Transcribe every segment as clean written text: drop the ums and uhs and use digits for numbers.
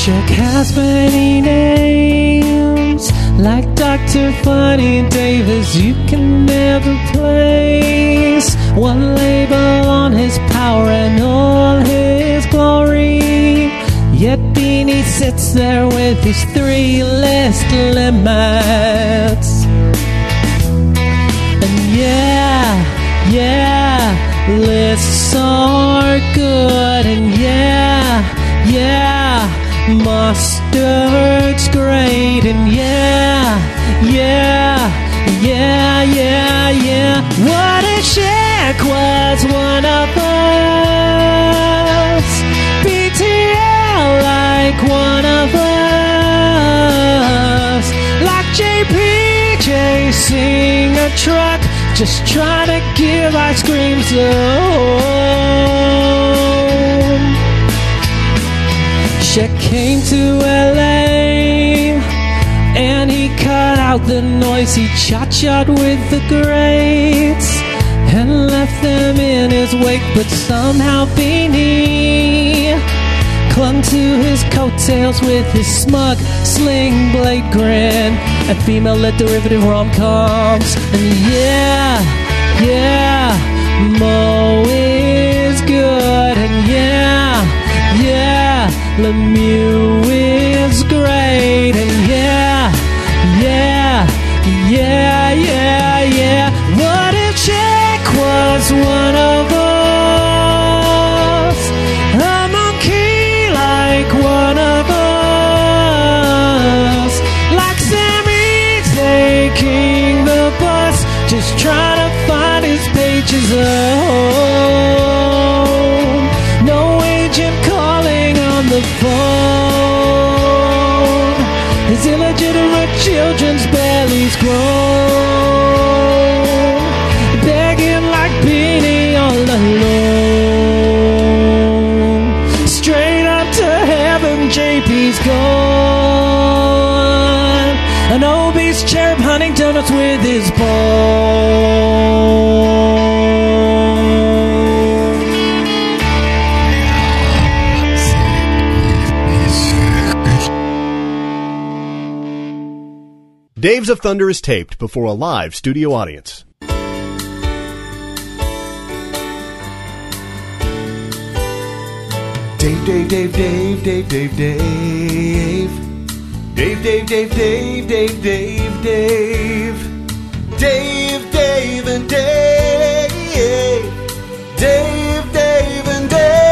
Shaq has many names, like Dr. Funny Davis. You can never place one label on his power and all his glory. Yet Beanie sits there with his 3 list limits. And yeah, lists are good. And yeah, mustard's great. And yeah. What if Shaq was one of us? BTL like one of us. Like JP chasing a truck, just trying to give ice cream some. Shaq came to LA and he cut out the noise. He cha-cha'd with the greats and left them in his wake. But somehow Beanie clung to his coattails with his smug sling blade grin and female-led derivative rom-coms. And yeah, Mo is good. And yeah, Lemieux is great. And yeah. What if Shaq was one of us? A monkey like one of us. Like Sammy taking the bus, just trying to find his pages home. No agent calling on the phone. His illegitimate children's bellies grown, begging like Beanie all alone. Straight up to heaven, JP's gone. An obese cherub hunting donuts with his bone. Daves of Thunder is taped before a live studio audience. Dave, Dave, Dave, Dave, Dave, Dave, Dave. Dave, Dave, Dave, Dave, Dave, Dave, Dave. Dave, Dave, and Dave. Dave, Dave, and Dave.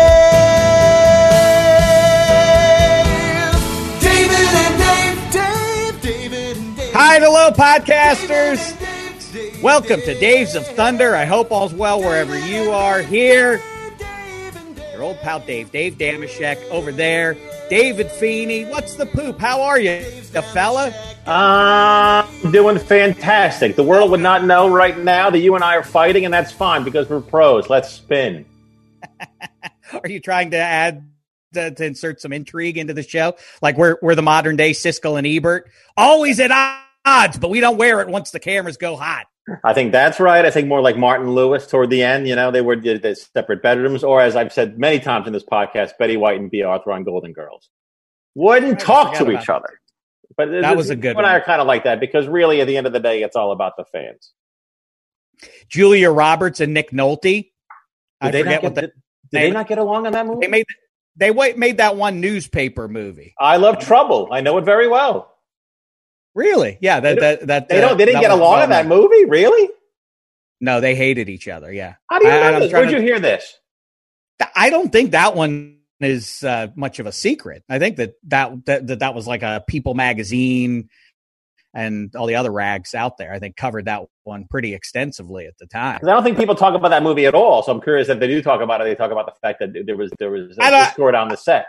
David and Dave, Dave, David and Dave. Hi, hello, podcasters. Welcome to Daves of Thunder. I hope all's well wherever you are. Here, your old pal Dave Damashek over there. David Feeney, what's the poop? How are you, the fella? I'm doing fantastic. The world would not know right now that you and I are fighting, and that's fine because we're pros. Let's spin. Are you trying to add to insert some intrigue into the show? Like we're the modern day Siskel and Ebert, always at odds, but we don't wear it once the cameras go hot. I think that's right. I think more like Martin Lewis toward the end. You know, they were the separate bedrooms, or as I've said many times in this podcast, Betty White and B. Arthur on Golden Girls wouldn't talk to each other. But that was a good one. You and I are kind of like that because really, at the end of the day, it's all about the fans. Julia Roberts and Nick Nolte. Did they not get along on that movie? They made that one newspaper movie. I Love Trouble. I know it very well. Really? Yeah. They didn't get along in that movie. Really? No, they hated each other. Yeah. How do you know this? Where'd you hear this? I don't think that one is much of a secret. I think that was like a People magazine and all the other rags out there. I think covered that one pretty extensively at the time. I don't think people talk about that movie at all. So I'm curious if they do talk about it. They talk about the fact that there was a discord on the set.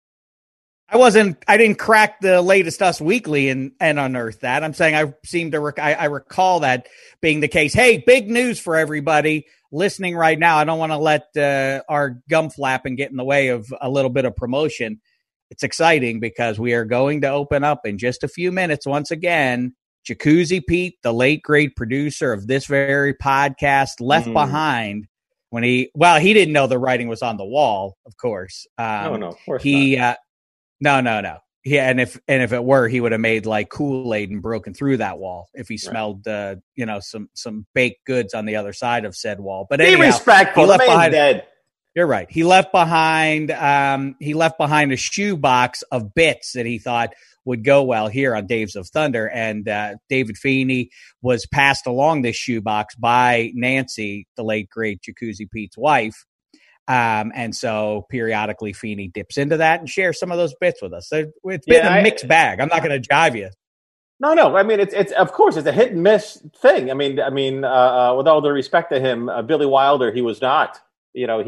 I didn't crack the latest Us Weekly and unearth that. I'm saying I recall that being the case. Hey, big news for everybody listening right now. I don't want to let our gum flapping get in the way of a little bit of promotion. It's exciting because we are going to open up in just a few minutes once again. Jacuzzi Pete, the late great producer of this very podcast, left behind when he didn't know the writing was on the wall, of course. No, of course not. No. Yeah, and if it were, he would have made like Kool-Aid and broken through that wall if he smelled, some baked goods on the other side of said wall. But be respectful. The man's dead. You're right. He left behind a shoebox of bits that he thought would go well here on Daves of Thunder. And David Feeney was passed along this shoebox by Nancy, the late great Jacuzzi Pete's wife. And so periodically Feeney dips into that and shares some of those bits with us. So it's been a mixed bag. I'm not going to jive you. No. I mean, it's of course it's a hit and miss thing. I mean, with all due respect to him, Billy Wilder, he was not. You know,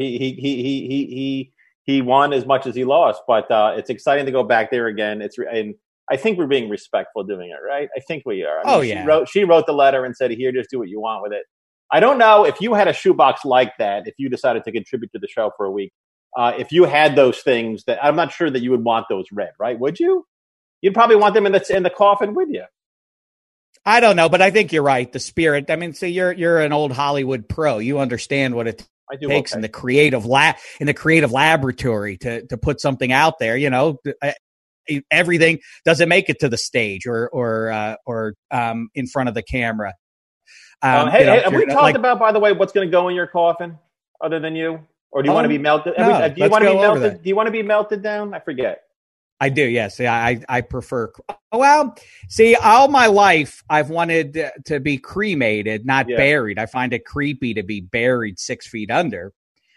he won as much as he lost, but it's exciting to go back there again. And I think we're being respectful doing it, right? I think we are. I mean, she wrote the letter and said, "Here, just do what you want with it." I don't know if you had a shoebox like that. If you decided to contribute to the show for a week, if you had those things, that I'm not sure that you would want those read, right? Would you? You'd probably want them in the coffin with you. I don't know, but I think you're right. The spirit. I mean, so you're an old Hollywood pro. You understand what it takes in the creative laboratory to put something out there. You know, everything doesn't make it to the stage or in front of the camera. Have we talked about, by the way, what's going to go in your coffin other than you? Or do you want to be melted? No, do you want to be melted? Do you want to be melted down? I forget. I do, yes. I prefer. Well, see, all my life I've wanted to be cremated, not buried. I find it creepy to be buried 6 feet under.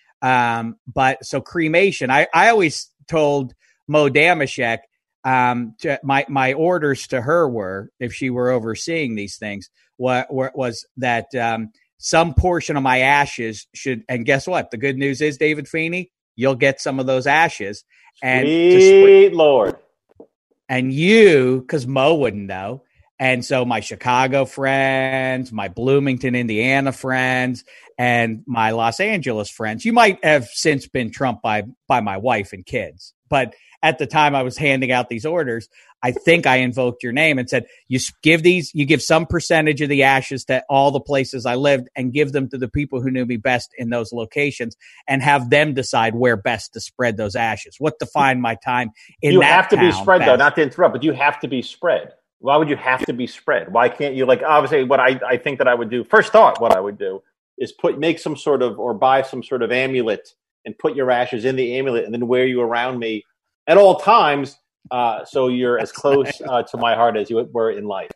But so cremation, I always told Mo Damashek, my orders to her were, if she were overseeing these things, was that some portion of my ashes should, and guess what? The good news is, David Feeney, you'll get some of those ashes. And Sweet Lord. And you, because Mo wouldn't know. And so my Chicago friends, my Bloomington, Indiana friends, and my Los Angeles friends, you might have since been trumped by my wife and kids. But at the time I was handing out these orders, I think I invoked your name and said, you give some percentage of the ashes to all the places I lived and give them to the people who knew me best in those locations and have them decide where best to spread those ashes. What defined my time in you that have to be spread, best. Though, not to interrupt, but you have to be spread. Why would you have to be spread? Why can't you, like, obviously what I think that I would do, first thought, what I would do is make some sort of, or buy some sort of amulet and put your ashes in the amulet and then wear you around me at all times. So you're as close to my heart as you were in life.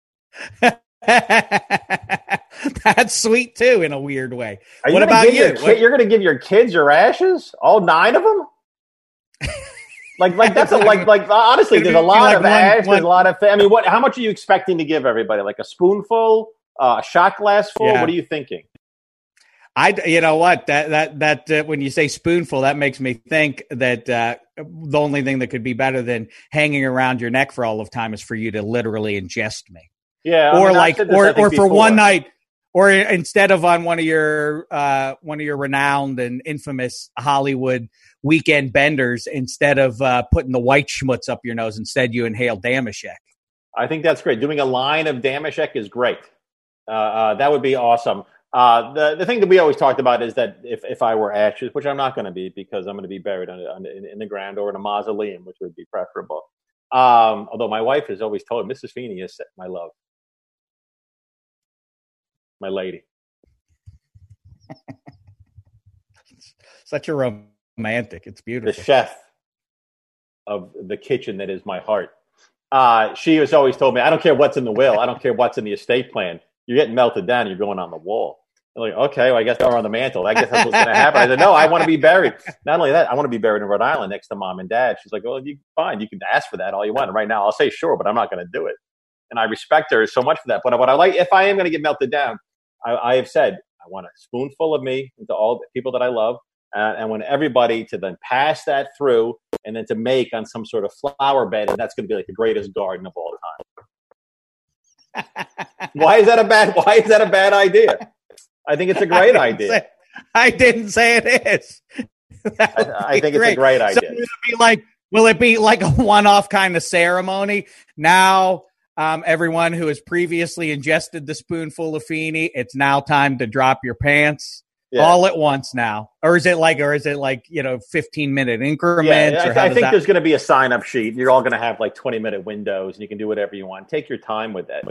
That's sweet too, in a weird way. What about you? You're going to give your kids your ashes, all 9 of them? Like that's honestly, there's a lot of ashes, there's a lot of. I mean, how much are you expecting to give everybody? Like a spoonful, a shot glass full? Yeah. What are you thinking? You know what, that when you say spoonful, that makes me think that the only thing that could be better than hanging around your neck for all of time is for you to literally ingest me. Yeah, or for one night, or instead of on one of your renowned and infamous Hollywood weekend benders, instead of putting the white schmutz up your nose, instead you inhale Damashek. I think that's great. Doing a line of Damashek is great. That would be awesome. The thing that we always talked about is that if I were ashes, which I'm not going to be because I'm going to be buried in the ground or in a mausoleum, which would be preferable. Although my wife has always told Mrs. Feeney is my love, my lady. Such a romantic. It's beautiful. The chef of the kitchen that is my heart. She has always told me, I don't care what's in the will. I don't care what's in the estate plan. You're getting melted down. You're going on the wall. I'm like, okay, well, I guess they're on the mantle. I guess that's what's going to happen. I said, no, I want to be buried. Not only that, I want to be buried in Rhode Island next to Mom and Dad. She's like, well, fine. You can ask for that all you want. And right now, I'll say sure, but I'm not going to do it. And I respect her so much for that. But what I like, if I am going to get melted down, I have said, I want a spoonful of me into all the people that I love. And I want everybody to then pass that through and then to make on some sort of flower bed. And that's going to be like the greatest garden of all time. Why is that a bad idea? I think it's a great idea. I didn't say it is. I think it's a great idea. So will it be like a one-off kind of ceremony? Now, everyone who has previously ingested the spoonful of Feeney, it's now time to drop your pants. all at once now, or is it like 15-minute increments? Yeah, I think there's going to be a sign-up sheet. You're all going to have like 20-minute windows, and you can do whatever you want. Take your time with it.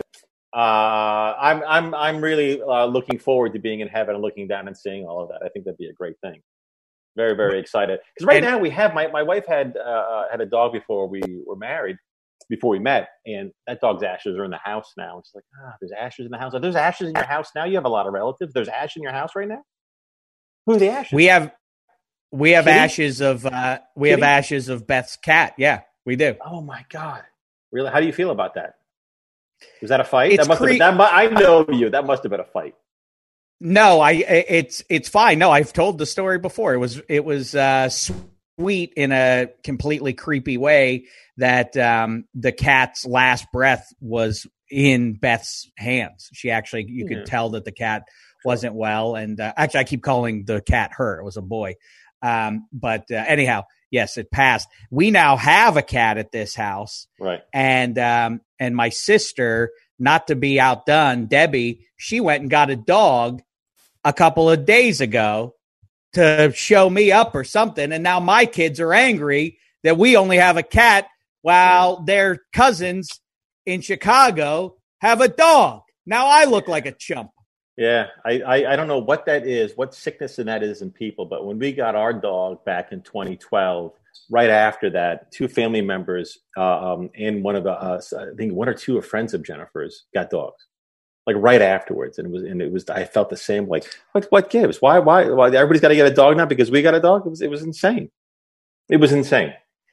I'm really looking forward to being in heaven and looking down and seeing all of that. I think that'd be a great thing. Very, very excited. Because now we have my wife had a dog before we were married, before we met, and that dog's ashes are in the house now. It's like, there's ashes in the house. Are there's ashes in your house now? You have a lot of relatives. There's ash in your house right now? Who are the ashes? We have Kitty? ashes of have ashes of Beth's cat. Yeah, we do. Oh my God. Really? How do you feel about that? Was that a fight? It's I know you. That must have been a fight. No, it's fine. No, I've told the story before. It was sweet in a completely creepy way that the cat's last breath was in Beth's hands. She actually, you could tell that the cat wasn't well. And actually, I keep calling the cat her. It was a boy. But anyhow, yes, it passed. We now have a cat at this house. Right. And my sister, not to be outdone, Debbie, she went and got a dog a couple of days ago to show me up or something. And now my kids are angry that we only have a cat while their cousins in Chicago have a dog. Now I look like a chump. Yeah, I don't know what that is, what sickness that is in people. But when we got our dog back in 2012, right after that, two family members and one of the, I think one or two of friends of Jennifer's got dogs. Like right afterwards, and it was. I felt the same. Like, what gives? Why? Everybody's got to get a dog now because we got a dog. It was insane. It was insane.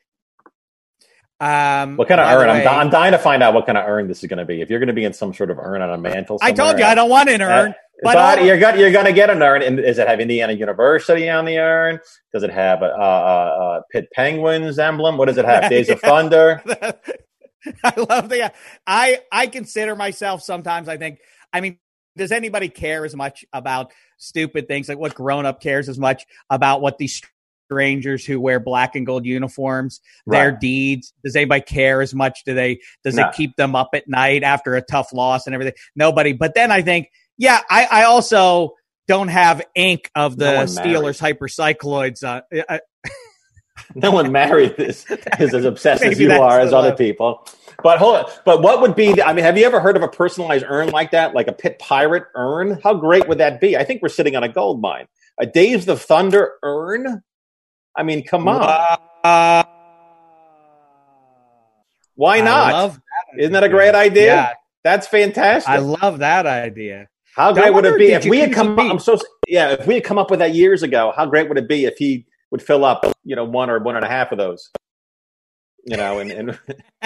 What kind of urn? I'm dying to find out what kind of urn this is going to be. If you're going to be in some sort of urn on a mantle, I told you I don't want an urn. But you're going to get an urn. And does it have Indiana University on the urn? Does it have a Pitt Penguins emblem? What does it have? Days of Thunder. I love I consider myself sometimes, does anybody care as much about stupid things? Like what grown-up cares as much about what these strangers who wear black and gold uniforms, their deeds? Does anybody care as much? Does it keep them up at night after a tough loss and everything? Nobody. But then I think, I also don't have ink of the Steelers hypercycloids. No one married is as obsessed as you are as other people. But hold on. But what would be have you ever heard of a personalized urn like that, like a Pit Pirate urn? How great would that be? I think we're sitting on a gold mine. A Days of Thunder urn? I mean, come on. Why not? Isn't that a great idea? Yeah. That's fantastic. I love that idea. How great would it be if we had come up? If we had come up with that years ago, how great would it be if he would fill up, one or one and a half of those, and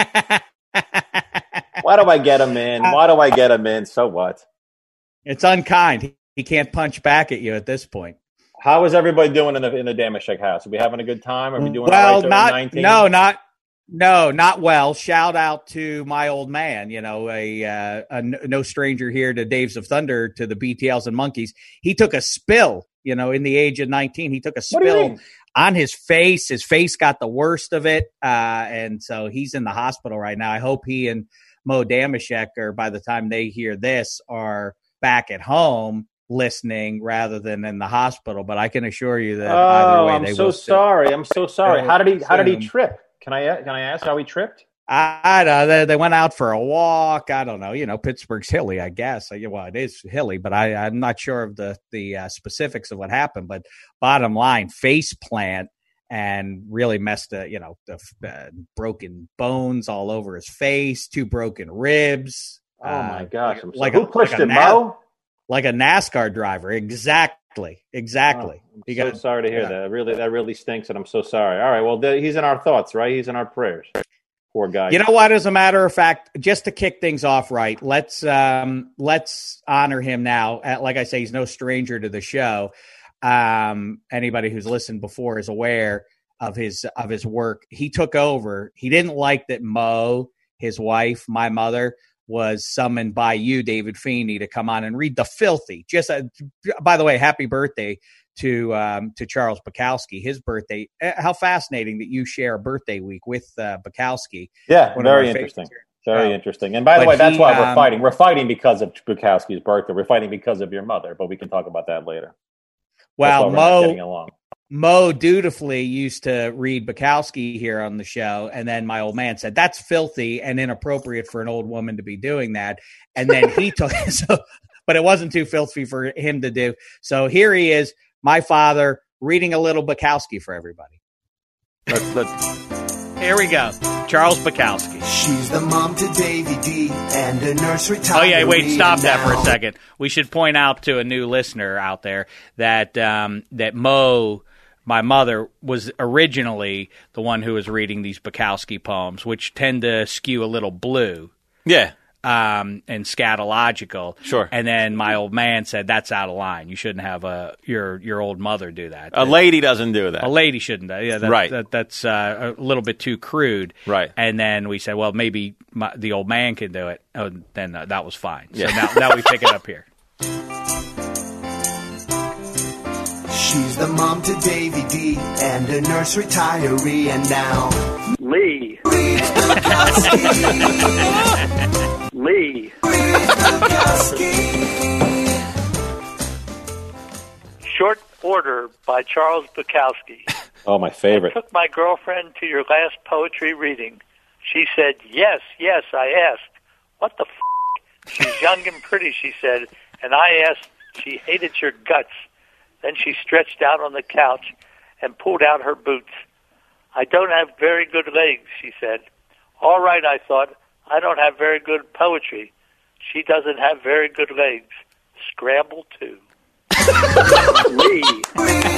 why do I get him in? Why do I get him in? So what? It's unkind. He can't punch back at you at this point. How is everybody doing in the Damashek house? Are we having a good time? Are we doing all right during 19? Not well. Shout out to my old man, a no stranger here to Daves of Thunder, to the BTLs and Monkeys. He took a spill, in the age of 19. He took a spill on his face. His face got the worst of it. And so he's in the hospital right now. I hope he and Mo Damashek, or by the time they hear this, are back at home listening rather than in the hospital. But I can assure you that either way, I'm so sorry. How did he trip? Can I ask how he tripped? I don't know. They went out for a walk. I don't know. Pittsburgh's hilly, I guess. Well, it is hilly, but I'm not sure of the specifics of what happened. But bottom line, face plant, and really messed the broken bones all over his face, 2 broken ribs. Oh my gosh! Who pushed him, Mo? Like a NASCAR driver. Exactly. Oh, I'm so sorry to hear that. That really stinks, and I'm so sorry. All right, well, he's in our thoughts, right? He's in our prayers. Poor guy. You know what? As a matter of fact, just to kick things off right, let's honor him now. Like I say, he's no stranger to the show. Anybody who's listened before is aware of his work. He took over. He didn't like that Mo, his wife, my mother, was summoned by you, David Feeney, to come on and read The Filthy. Just by the way, happy birthday to Charles Bukowski. His birthday. How fascinating that you share a birthday week with Bukowski. Yeah, very interesting. Very interesting. And by the way, that's why we're fighting. We're fighting because of Bukowski's birthday. We're fighting because of your mother, but we can talk about that later. Well, That's why we're not getting along. Mo dutifully used to read Bukowski here on the show, and then my old man said, that's filthy and inappropriate for an old woman to be doing that. And then he took but it wasn't too filthy for him to do. So here he is, my father, reading a little Bukowski for everybody. Here we go. Charles Bukowski. She's the mom to Davy D and a nurse retiree. Oh, yeah, wait, stop that for a second. We should point out to a new listener out there that that Mo, my mother, was originally the one who was reading these Bukowski poems, which tend to skew a little blue. Yeah. And scatological. Sure. And then my old man said, that's out of line. You shouldn't have your old mother do that. A lady doesn't do that. A lady shouldn't. Yeah, right. That's a little bit too crude. Right. And then we said, well, maybe the old man can do it. Oh, then that was fine. So now we pick it up here. She's the mom to Davy D and a nurse retiree, and now Lee. Lee. Short Order by Charles Bukowski. Oh, my favorite. I took my girlfriend to your last poetry reading. She said, yes, I asked. What the f***? She's young and pretty, she said, and I asked. She hated your guts. Then she stretched out on the couch and pulled out her boots. I don't have very good legs, she said. All right, I thought. I don't have very good poetry. She doesn't have very good legs. Scramble 2. Lee.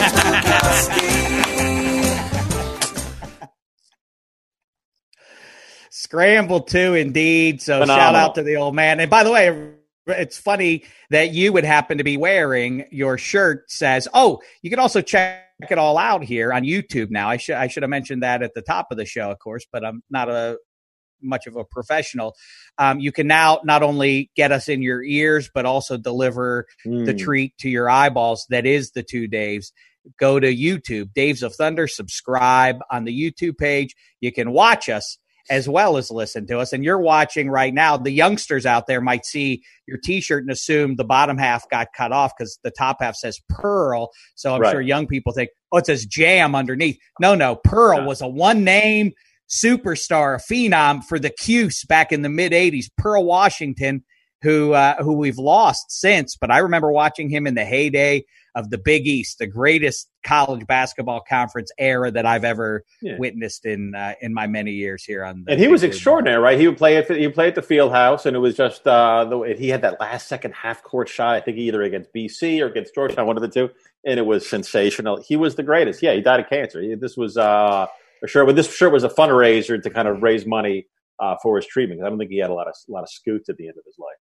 Scramble 2, indeed. So Phenomenal. Shout out to the old man. And by the way, it's funny that you would happen to be wearing your shirt says, oh, you can also check it all out here on YouTube now. I should have mentioned that at the top of the show, of course, but I'm not much of a professional. You can now not only get us in your ears, but also deliver the treat to your eyeballs. That is the two Daves. Go to YouTube, Daves of Thunder, subscribe on the YouTube page. You can watch us as well as listen to us. And you're watching right now. The youngsters out there might see your T-shirt and assume the bottom half got cut off because the top half says Pearl. So I'm sure young people think, oh, it says Jam underneath. No. Pearl was a one-name superstar, a phenom for the Cuse back in the mid-'80s. Pearl Washington, who we've lost since. But I remember watching him in the heyday of the Big East, the greatest college basketball conference era that I've ever witnessed in my many years here on. And he was extraordinary, right? He would play at the field house, and it was just he had that last second half court shot. I think either against BC or against Georgetown, one of the two, and it was sensational. He was the greatest. Yeah, he died of cancer. This was a shirt. But this shirt was a fundraiser to kind of raise money for his treatment. I don't think he had a lot of scoots at the end of his life.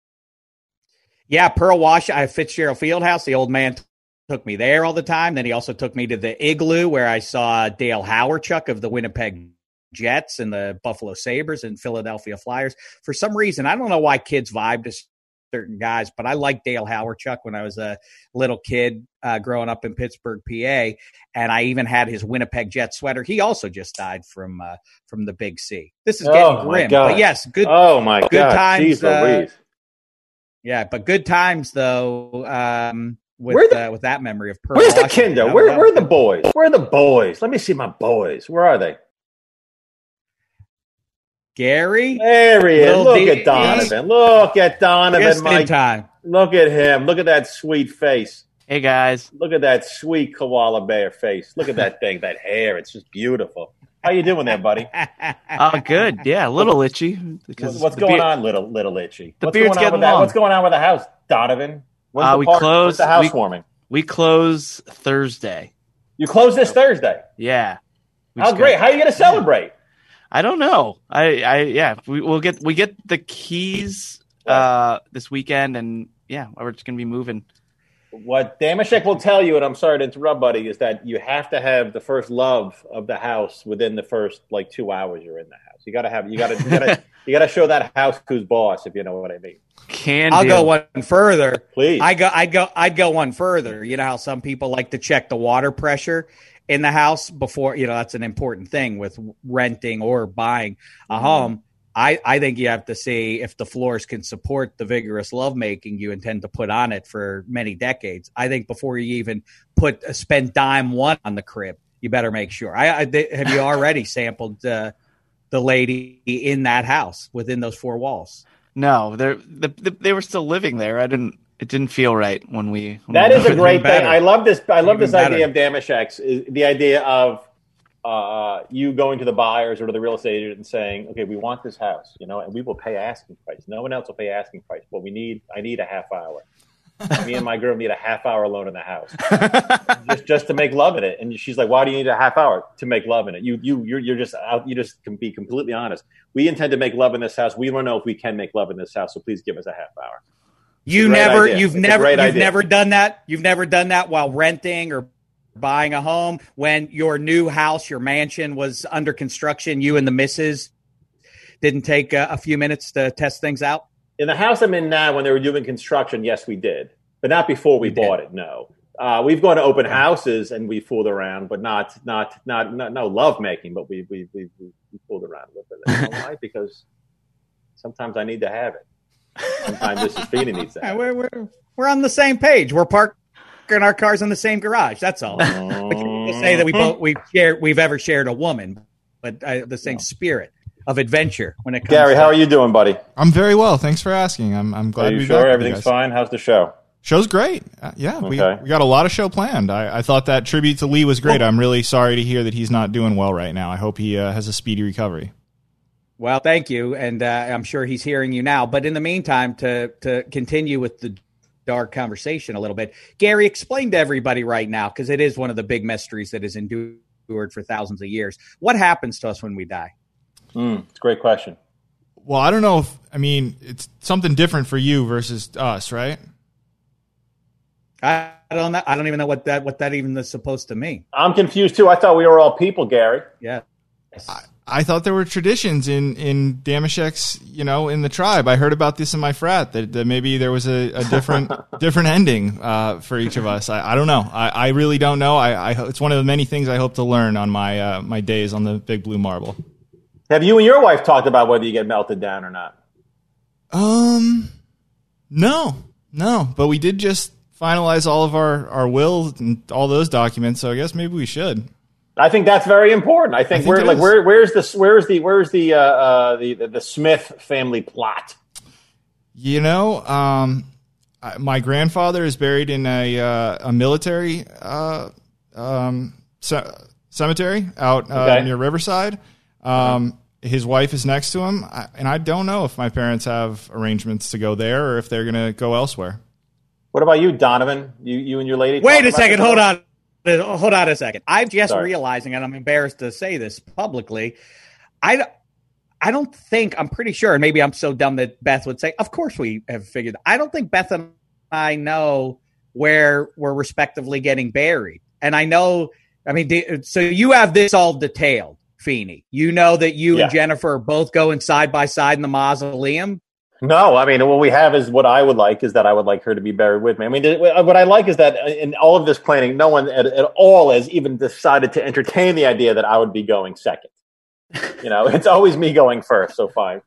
Yeah, Pearl Fitzgerald Fieldhouse. The old man took me there all the time. Then he also took me to the Igloo where I saw Dale Hawerchuk of the Winnipeg Jets and the Buffalo Sabres and Philadelphia Flyers. For some reason, I don't know why kids vibe to certain guys, but I liked Dale Hawerchuk when I was a little kid growing up in Pittsburgh, PA. And I even had his Winnipeg Jets sweater. He also just died from the Big C. This is getting grim. But yes, good. Oh my good God. Times. Jeez, yeah, but good times though. With that memory of Pearl. Where's the Washington. Kinder? Where are the boys? Where are the boys? Let me see my boys. Where are they? Gary? There he is. Look at Donovan. Look at Donovan, Just Mike. in time. Look at him. Look at that sweet face. Hey, guys. Look at that sweet koala bear face. Look at that thing, that hair. It's just beautiful. How you doing there, buddy? Good. Yeah, a little itchy. Because what's going on, little itchy? The beard's getting long. What's going on with the house, Donovan? We close the housewarming. We close Thursday. You close this Thursday? Yeah. How great! How are you going to celebrate? I don't know. We get the keys this weekend, and we're just going to be moving. What Damashek will tell you, and I'm sorry to interrupt, buddy, is that you have to have the first love of the house within the first 2 hours you're in the house. You got to show that house who's boss, if you know what I mean. I'll go one further. Please. I'd go one further. You know how some people like to check the water pressure in the house before, that's an important thing with renting or buying a home. I think you have to see if the floors can support the vigorous lovemaking you intend to put on it for many decades. I think before you even spend dime one on the crib, you better make sure. Have you already sampled the lady in that house within those four walls? No, they were still living there. It didn't feel right when we. That is a great thing. I love this. I love this better. idea of Damashek's. The idea of you going to the buyers or to the real estate agent and saying, "Okay, we want this house, and we will pay asking price. No one else will pay asking price. What I need a half hour. Me and my girl need a half hour alone in the house, just to make love in it." And she's like, "Why do you need a half hour to make love in it? You're just out. You just can be completely honest. We intend to make love in this house. We don't know if we can make love in this house, so please give us a half hour." You've never done that. You've never done that while renting or buying a home when your new house, your mansion was under construction. You and the missus didn't take a few minutes to test things out. In the house I'm in now, when they were doing construction, yes, we did, but not before we bought it. No, we've gone to open houses and we fooled around, but not no love making, but we fooled around a little bit. You know why? Because sometimes I need to have it. Sometimes this is feeding needs that. We're on the same page. We're parking our cars in the same garage. That's all. I can't say that we've ever shared a woman, but the same spirit of adventure when it comes. Gary, how are you doing, buddy? I'm very well. Thanks for asking. I'm glad to be back. Everything's fine? How's the show? Show's great. We got a lot of show planned. I thought that tribute to Lee was great. I'm really sorry to hear that he's not doing well right now. I hope he has a speedy recovery. Well, thank you, and I'm sure he's hearing you now. But in the meantime, to continue with the dark conversation a little bit, Gary, explain to everybody right now, because it is one of the big mysteries that is endured for thousands of years. What happens to us when we die? It's a great question. Well, I don't know it's something different for you versus us, right? I don't know. I don't even know what that even is supposed to mean. I'm confused too. I thought we were all people, Gary. Yeah. I thought there were traditions in Damashek's, in the tribe. I heard about this in my frat that maybe there was a different ending for each of us. I don't know. I really don't know. It's one of the many things I hope to learn on my my days on the Big Blue Marble. Have you and your wife talked about whether you get melted down or not? No. But we did just finalize all of our wills and all those documents. So I guess maybe we should. I think that's very important. I think where's the Smith family plot? My grandfather is buried in a military cemetery out near Riverside. His wife is next to him, and I don't know if my parents have arrangements to go there or if they're going to go elsewhere. What about you, Donovan? You and your lady? Wait a second. Hold on a second. I'm just realizing, and I'm embarrassed to say this publicly, I don't think, I'm pretty sure, and maybe I'm so dumb that Beth would say, of course we have figured. I don't think Beth and I know where we're respectively getting buried. And I know, so you have this all detailed, Feeney. You know that you and Jennifer are both going side by side in the mausoleum? No, what we have is what I would like is that I would like her to be buried with me. What I like is that in all of this planning, no one at all has even decided to entertain the idea that I would be going second. It's always me going first. So fine.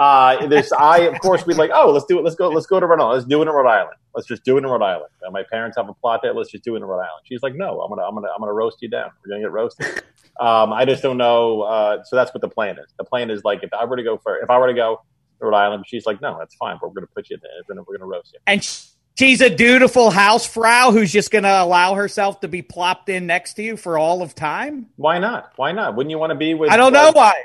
Of course, we'd like, let's do it. Let's go to Rhode Island. Let's do it in Rhode Island. Let's just do it in Rhode Island. My parents have a plot there. Let's just do it in Rhode Island. She's like, no, I'm gonna roast you down. We're gonna get roasted. I just don't know. So that's what the plan is. The plan is like if I were to go Rhode Island, she's like, no, that's fine. But we're going to put you there. We're going to roast you. And she's a dutiful housefrau who's just going to allow herself to be plopped in next to you for all of time. Why not? Wouldn't you want to be with? I don't know why.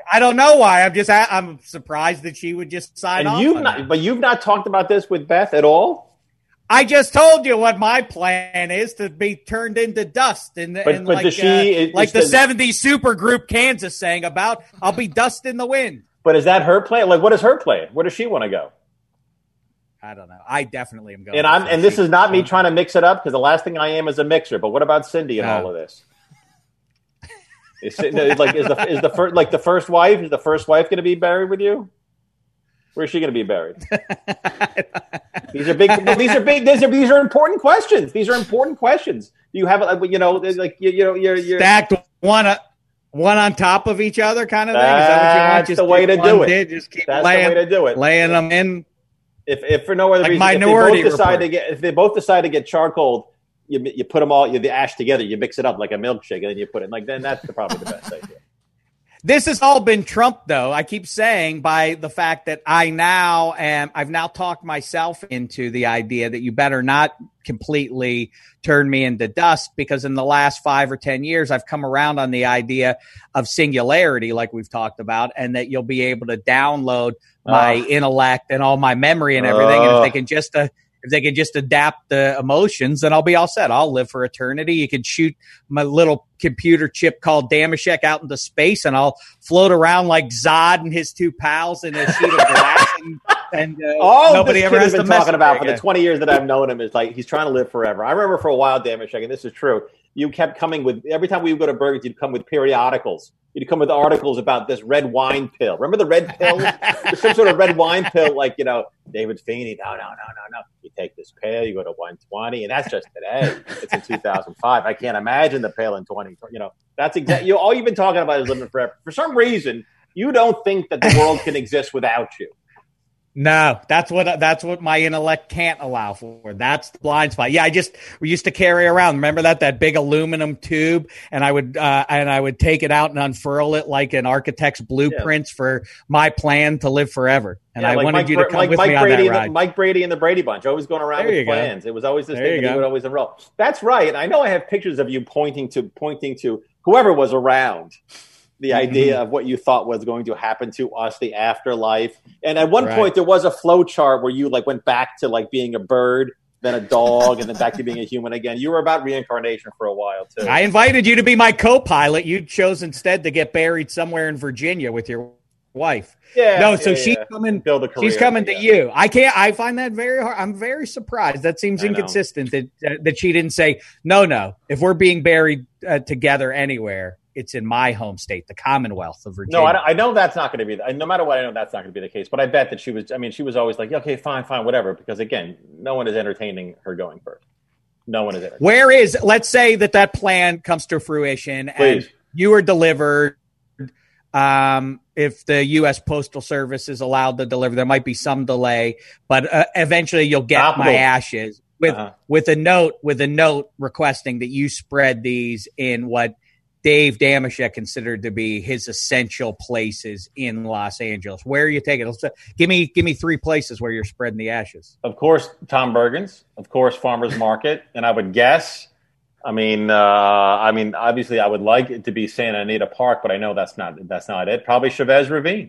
I'm surprised that she would just sign off. But you've not talked about this with Beth at all. I just told you what my plan is, to be turned into dust. The 70s supergroup Kansas sang about, I'll be dust in the wind. But is that her plan? Like, what is her plan? Where does she want to go? I don't know. I definitely am going. And this is not me trying to mix it up, because the last thing I am is a mixer. But what about Cindy and all of this? Is the first wife going to be buried with you? Where is she going to be buried? These are big. These are important questions. These are important questions. Do you have you're stacked one on top of each other kind of thing? Is that what you want? That's the way to do it. Just keep That's laying, the way to do it. Laying them in. If for no other Like reason, Minority if they both decide to get charcoal, you put them all, the ash together, you mix it up like a milkshake, and then you put it then that's probably the best idea. This has all been trumped, though. I keep saying by the fact that I've now talked myself into the idea that you better not completely turn me into dust, because in the last 5 or 10 years, I've come around on the idea of singularity, like we've talked about, and that you'll be able to download my intellect and all my memory and everything. And if they can just adapt the emotions, then I'll be all set. I'll live for eternity. You can shoot my little computer chip called Damashek out into space, and I'll float around like Zod and his 2 pals in a sheet of glass. And nobody ever has been to mess talking about with for the 20 years that I've known him is like he's trying to live forever. I remember for a while, Damashek, and this is true. You kept coming with every time we would go to Burgers, you'd come with periodicals. You'd come with articles about this red wine pill. Remember the red pill? There's some sort of red wine pill, like, David Feeney. No. You take this pill, you go to 120, and that's just today. It's in 2005. I can't imagine the pill in 20. That's exactly all you've been talking about is living forever. For some reason, you don't think that the world can exist without you. No, that's what my intellect can't allow for. That's the blind spot. Yeah, we used to carry around. Remember that big aluminum tube, and I would take it out and unfurl it like an architect's blueprints for my plan to live forever. And I wanted you to come with me on that ride. Mike Brady and the Brady Bunch, always going around with plans. It was always this thing that he would always unroll. That's right. And I know I have pictures of you pointing to whoever was around. The idea of what you thought was going to happen to us, the afterlife. And at one point, there was a flow chart where you went back to being a bird, then a dog, and then back to being a human again. You were about reincarnation for a while, too. I invited you to be my co-pilot. You chose instead to get buried somewhere in Virginia with your wife. She's coming to you. I find that very hard. I'm very surprised. That seems inconsistent that she didn't say, no, if we're being buried together anywhere, it's in my home state, the Commonwealth of Virginia. No, I know that's not going to be. No matter what, I know that's not going to be the case. But I bet that she was. I mean, she was always like, okay, fine, whatever. Because again, no one is entertaining her going first. No one is entertaining. Let's say that plan comes to fruition and you are delivered. If the U.S. Postal Service is allowed to deliver, there might be some delay, but eventually you'll get my ashes with a note requesting that you spread these in what Dave Damashek considered to be his essential places in Los Angeles. Where are you taking it? Give me 3 places where you're spreading the ashes. Of course, Tom Bergen's. Of course, Farmers Market. And I would guess, obviously I would like it to be Santa Anita Park, but I know that's not it. Probably Chavez Ravine.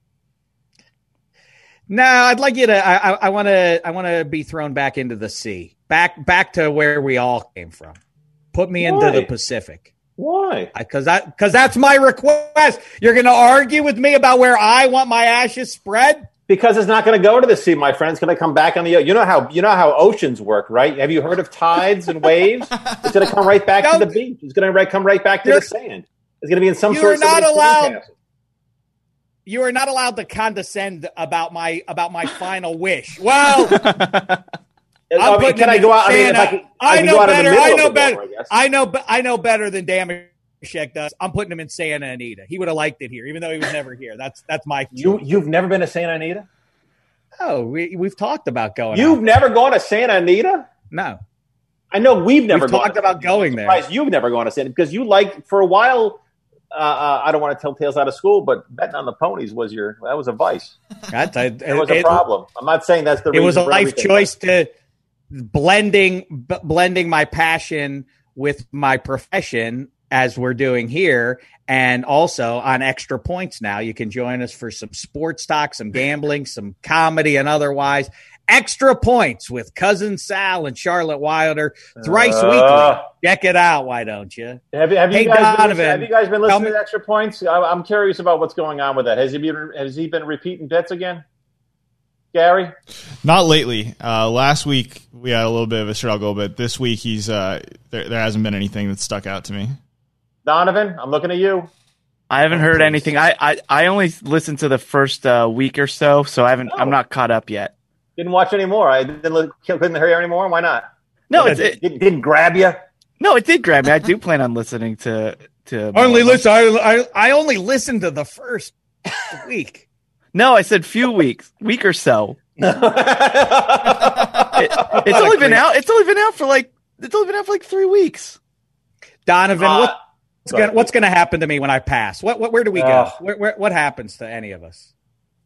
No, I'd like you to. I want to be thrown back into the sea, back to where we all came from. Put me into the Pacific. Why? Because that's my request. You're going to argue with me about where I want my ashes spread? Because it's not going to go to the sea, my friend. It's going to come back on the. You know how oceans work, right? Have you heard of tides and waves? It's going to come right back to the beach. It's going to come right back to the sand. It's going to be in some sort of. You are not allowed to condescend about my final wish. Well. Can I go out? I know better than Damashek does. I'm putting him in Santa Anita. He would have liked it here, even though he was never here. That's my. You've never been to Santa Anita? Oh, we've talked about going. You've never gone to Santa Anita? No. I know we've talked about going there. You've never gone to Santa because you for a while. I don't want to tell tales out of school, but betting on the ponies that was a vice. It was a problem. I'm not saying that's the reason. It was a life choice to. Blending my passion with my profession as we're doing here. And also on Extra Points now, you can join us for some sports talk, some gambling, some comedy and otherwise. Extra Points with Cousin Sal and Charlotte Wilder thrice weekly. Check it out. Why don't you? Have you guys been listening to Extra Points? I'm curious about what's going on with that. Has he been repeating bits again? Gary? Not lately. Last week we had a little bit of a struggle, but this week he's there hasn't been anything that stuck out to me. Donovan, I'm looking at you. I haven't heard anything. I only listened to the first week or so I'm not caught up yet. Didn't watch any more. I couldn't hear you anymore. Why not? No, it didn't grab you. No, it did grab me. I do plan on listening to to only listen. I only listened to the first week. No, I said week or so. It's only been out. It's only been out for like 3 weeks. Donovan, what's going to happen to me when I pass? Where do we go? What happens to any of us?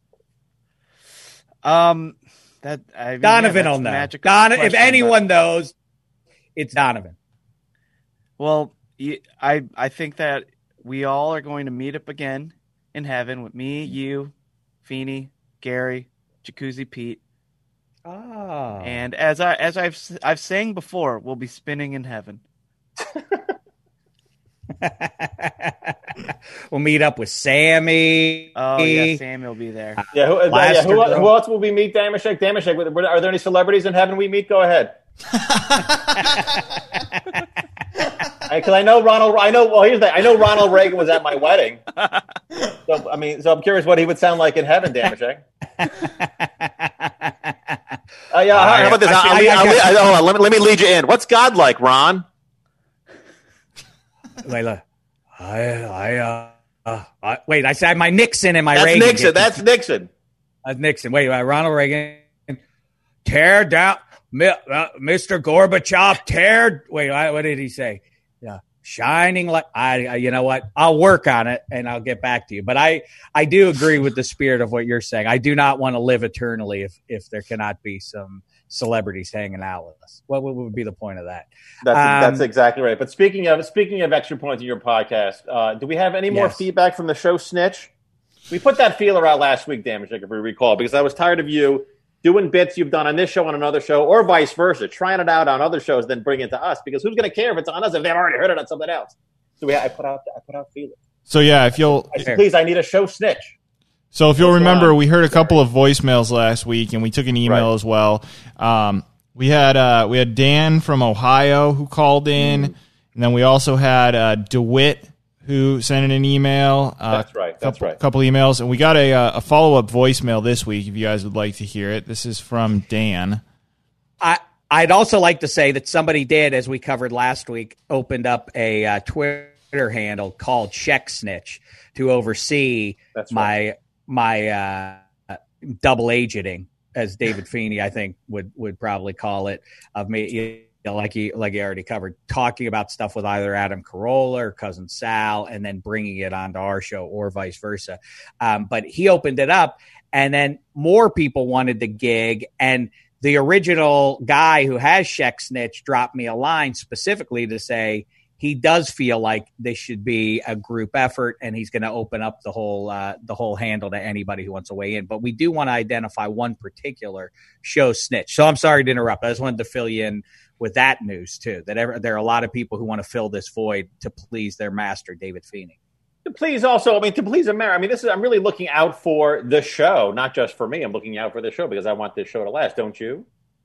Donovan will know. If anyone knows, it's Donovan. Well, I think that we all are going to meet up again in heaven with me, you, Feeney, Gary, Jacuzzi Pete. Oh. And as I've sang before, we'll be spinning in heaven. We'll meet up with Sammy. Oh yeah, Sammy will be there. Yeah, who else will we meet? Damashek. Are there any celebrities in heaven we meet? Go ahead. Because I know Ronald. I know Ronald Reagan was at my wedding. So I'm curious what he would sound like in heaven, Damashek. How about this? Hold on. Let me lead you in. What's God like, Ron? Layla, wait. I said my Nixon and my Reagan. Nixon. That's Nixon. That's Nixon. Wait, Ronald Reagan. Tear down, Mr. Gorbachev. Tear. Wait, what did he say? Yeah, shining like you know what? I'll work on it and I'll get back to you. But I do agree with the spirit of what you're saying. I do not want to live eternally if there cannot be some celebrities hanging out with us. What would be the point of that? That's exactly right. But speaking of extra points in your podcast, do we have any more feedback from the show Snitch? We put that feeler out last week, Damashek, if we recall, because I was tired of you doing bits you've done on this show on another show, or vice versa, trying it out on other shows, then bring it to us. Because who's going to care if it's on us if they've already heard it on something else? So I put out feelers. So yeah, please, I need a show Snitch. So if you'll remember, we heard a couple of voicemails last week, and we took an email as well. We had Dan from Ohio who called in, and then we also had DeWitt who sent in an email. That's right. A couple emails, and we got a follow-up voicemail this week if you guys would like to hear it. This is from Dan. I'd also like to say that somebody did, as we covered last week, opened up a Twitter handle called Check Snitch to oversee my double agenting, as David Feeney, I think, would probably call it, of me, like he already covered, talking about stuff with either Adam Carolla or Cousin Sal, and then bringing it onto our show or vice versa. But he opened it up, and then more people wanted the gig, and the original guy who has Check Snitch dropped me a line specifically to say he does feel like this should be a group effort, and he's going to open up the whole handle to anybody who wants to weigh in. But we do want to identify one particular show Snitch. So I'm sorry to interrupt. I just wanted to fill you in with that news too, that there are a lot of people who want to fill this void to please their master, David Feeney. To please America. I'm really looking out for the show, not just for me. I'm looking out for the show because I want this show to last. Don't you?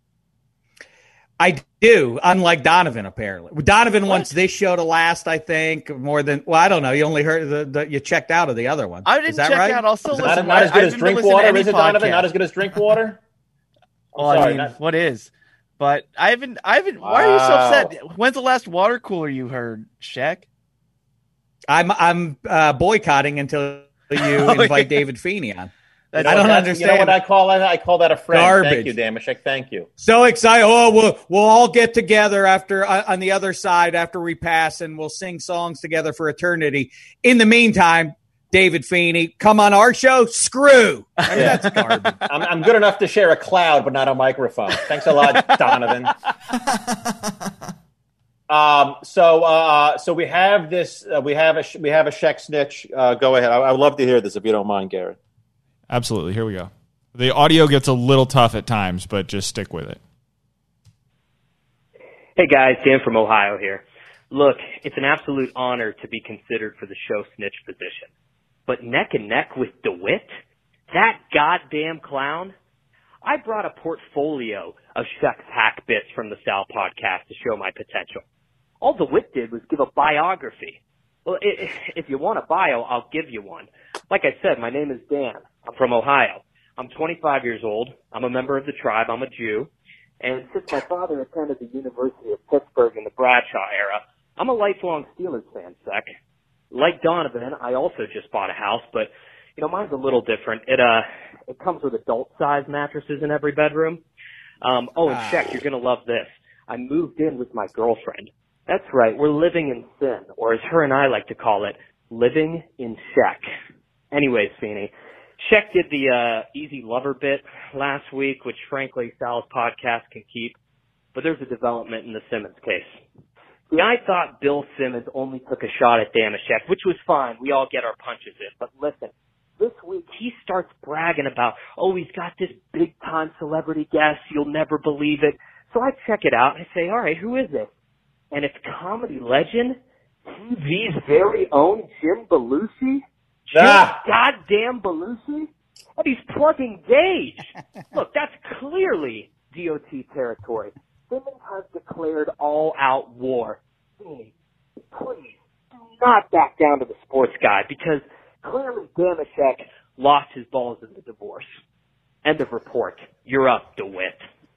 I do, unlike Donovan, apparently. Donovan wants this show to last, I think, more than, I don't know. You only heard you checked out of the other one. I didn't check out. I'll still listen. Not as good as Drinkwater, is it, Donovan? Not as good as Drinkwater? What is? But I haven't. Why are you so upset? When's the last water cooler you heard, Shaq? I'm boycotting until you invite David Feeney on. I don't understand. You know what I call that? I call that a friend. Garbage. Thank you, Damashek. Thank you. So excited. Oh, we'll all get together after on the other side after we pass, and we'll sing songs together for eternity. In the meantime, David Feeney, come on our show. Screw. That's garbage. I'm good enough to share a cloud, but not a microphone. Thanks a lot, Donovan. So we have this. We have a Check Snitch. Go ahead. I would love to hear this if you don't mind, Garrett. Absolutely. Here we go. The audio gets a little tough at times, but just stick with it. Hey guys, Dan from Ohio here. Look, it's an absolute honor to be considered for the show Snitch position. But neck and neck with DeWitt? That goddamn clown? I brought a portfolio of Shaq's hack bits from the Sal podcast to show my potential. All DeWitt did was give a biography. Well, if you want a bio, I'll give you one. Like I said, my name is Dan. I'm from Ohio. I'm 25 years old. I'm a member of the tribe. I'm a Jew. And since my father attended the University of Pittsburgh in the Bradshaw era, I'm a lifelong Steelers fan, Sec. Like Donovan, I also just bought a house, but mine's a little different. It comes with adult-sized mattresses in every bedroom. And Shaq, you're gonna love this. I moved in with my girlfriend. That's right, we're living in sin, or as her and I like to call it, living in Shaq. Anyways, Feeney, Shaq did the easy lover bit last week, which frankly Sal's podcast can keep. But there's a development in the Simmons case. See, I thought Bill Simmons only took a shot at Damashek, which was fine. We all get our punches in. But listen, this week he starts bragging about, he's got this big-time celebrity guest. You'll never believe it. So I check it out, and I say, all right, who is it? And it's comedy legend, TV's very own Jim Belushi. Jim goddamn Belushi? And he's plugging Gage. Look, that's clearly DOT territory. Simmons has declared all-out war. Please do not back down to the sports guy, because clearly Damashek lost his balls in the divorce. End of report. You're up, DeWitt.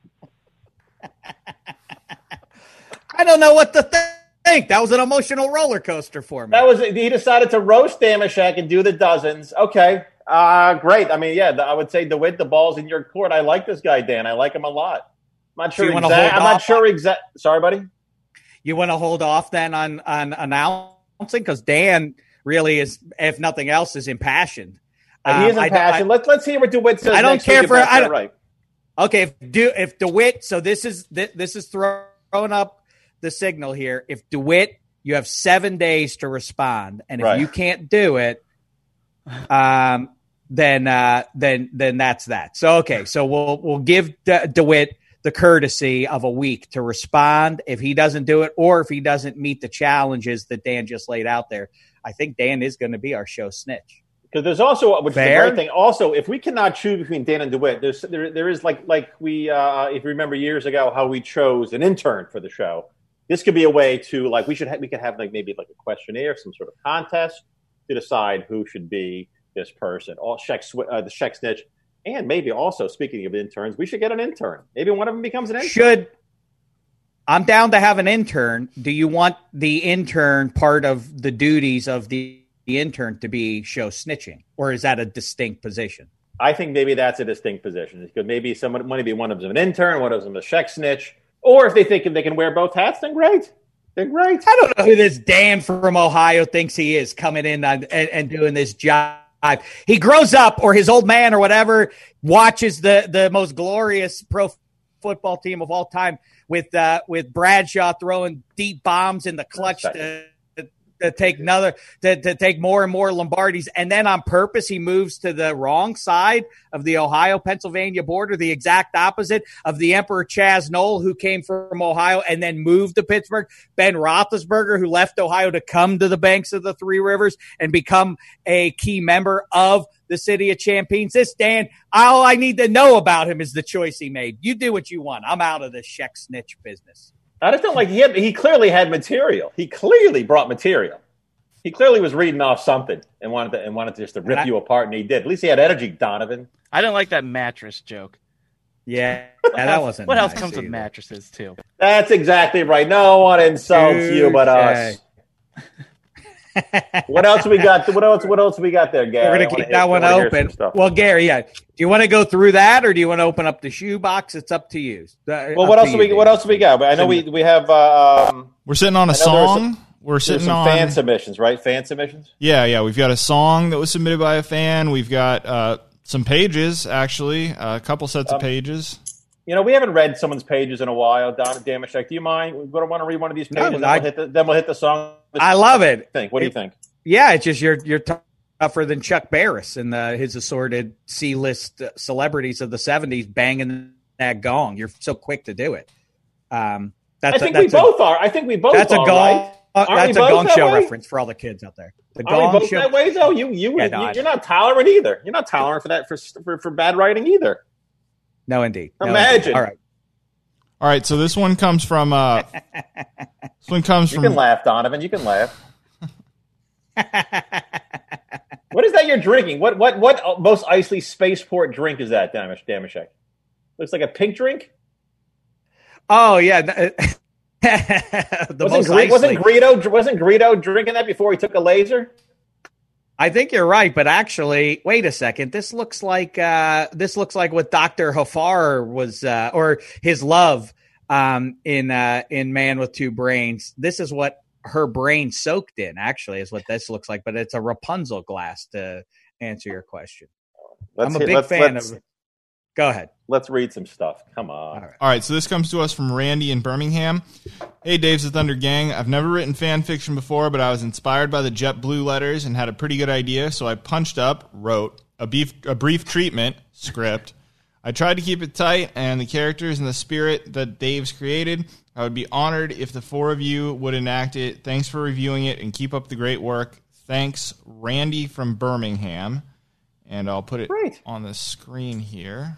I don't know what to think. That was an emotional roller coaster for me. He decided to roast Damashek and do the dozens. Okay. Great. I mean, I would say DeWitt, the ball's in your court. I like this guy, Dan. I like him a lot. I'm not sure exactly. Sorry, buddy. You want to hold off then on announcing, because Dan really is, if nothing else, is impassioned. He is impassioned. Let's hear what DeWitt says. I don't next care week for. I don't, right. Okay, if DeWitt. So this is throwing up the signal here. If DeWitt, you have 7 days to respond, and if you can't do it, then that's that. So okay, so we'll give DeWitt the courtesy of a week to respond if he doesn't do it, or if he doesn't meet the challenges that Dan just laid out there. I think Dan is going to be our show snitch. Because there's also, which is the great thing, also, if we cannot choose between Dan and DeWitt, there is like we, if you remember years ago, how we chose an intern for the show. This could be a way to, like, we could have like maybe like a questionnaire, some sort of contest to decide who should be this person. The Shaq snitch. And maybe also, speaking of interns, we should get an intern. Maybe one of them becomes an intern. I'm down to have an intern. Do you want the intern part of the duties of the intern to be show snitching? Or is that a distinct position? I think maybe that's a distinct position. Because maybe someone might be one of them an intern, one of them a Shaq snitch. Or if they think they can wear both hats, then great. They're great. I don't know who this Dan from Ohio thinks he is, coming in and doing this job. He grows up, or his old man or whatever watches the most glorious pro football team of all time with Bradshaw throwing deep bombs in the clutch to take to take more and more Lombardis, and then on purpose he moves to the wrong side of the Ohio-Pennsylvania border, the exact opposite of the Emperor Chaz Knoll, who came from Ohio and then moved to Pittsburgh. Ben Roethlisberger, who left Ohio to come to the banks of the Three Rivers and become a key member of the City of Champions. This Dan, all I need to know about him is the choice he made. You do what you want. I'm out of this Shaq snitch business. I just don't like he clearly had material. He clearly brought material. He clearly was reading off something and wanted just to rip you apart, and he did. At least he had energy, Donovan. I didn't like that mattress joke. Yeah, that wasn't. What else nice comes either. with mattresses too? That's exactly right. No one insults you but us. What else we got? What else we got there, Gary? We're gonna keep that one open. Well, Gary, do you want to go through that, or do you want to open up the shoebox? It's up to you. Well, what else do we got? I know we have. We're sitting on a song. We're sitting on fan submissions, right? Fan submissions. Yeah. We've got a song that was submitted by a fan. We've got some pages, actually, a couple sets of pages. We haven't read someone's pages in a while. Damashek, do you mind? We want to read one of these pages, no, then we'll hit the song. I love it. What do you think? Yeah, it's just you're tougher than Chuck Barris and his assorted C-list celebrities of the 70s banging that gong. You're so quick to do it. I think we both are. That's a gong. Right? That's a gong show reference for all the kids out there. The gong both show that way, though. You're not tolerant either. You're not tolerant for that for bad writing either. No, indeed. Imagine. All right. So this one comes from. You can laugh, Donovan. You can laugh. What is that you're drinking? What most icy spaceport drink is that, Damashek? Looks like a pink drink. Oh yeah. Wasn't Greedo drinking that before he took a laser? I think you're right, but actually, wait a second. This looks like what Dr. Jafar was, or his love, in Man with Two Brains. This is what her brain soaked in. Actually, is what this looks like, but it's a Rapunzel glass. To answer your question, I'm a big fan of. Go ahead. Let's read some stuff. Come on. All right, so this comes to us from Randy in Birmingham. Hey, Dave's the Thunder Gang. I've never written fan fiction before, but I was inspired by the JetBlue letters and had a pretty good idea, so I wrote a brief treatment script. I tried to keep it tight, and the characters and the spirit that Dave's created. I would be honored if the four of you would enact it. Thanks for reviewing it, and keep up the great work. Thanks, Randy from Birmingham. And I'll put it on the screen here.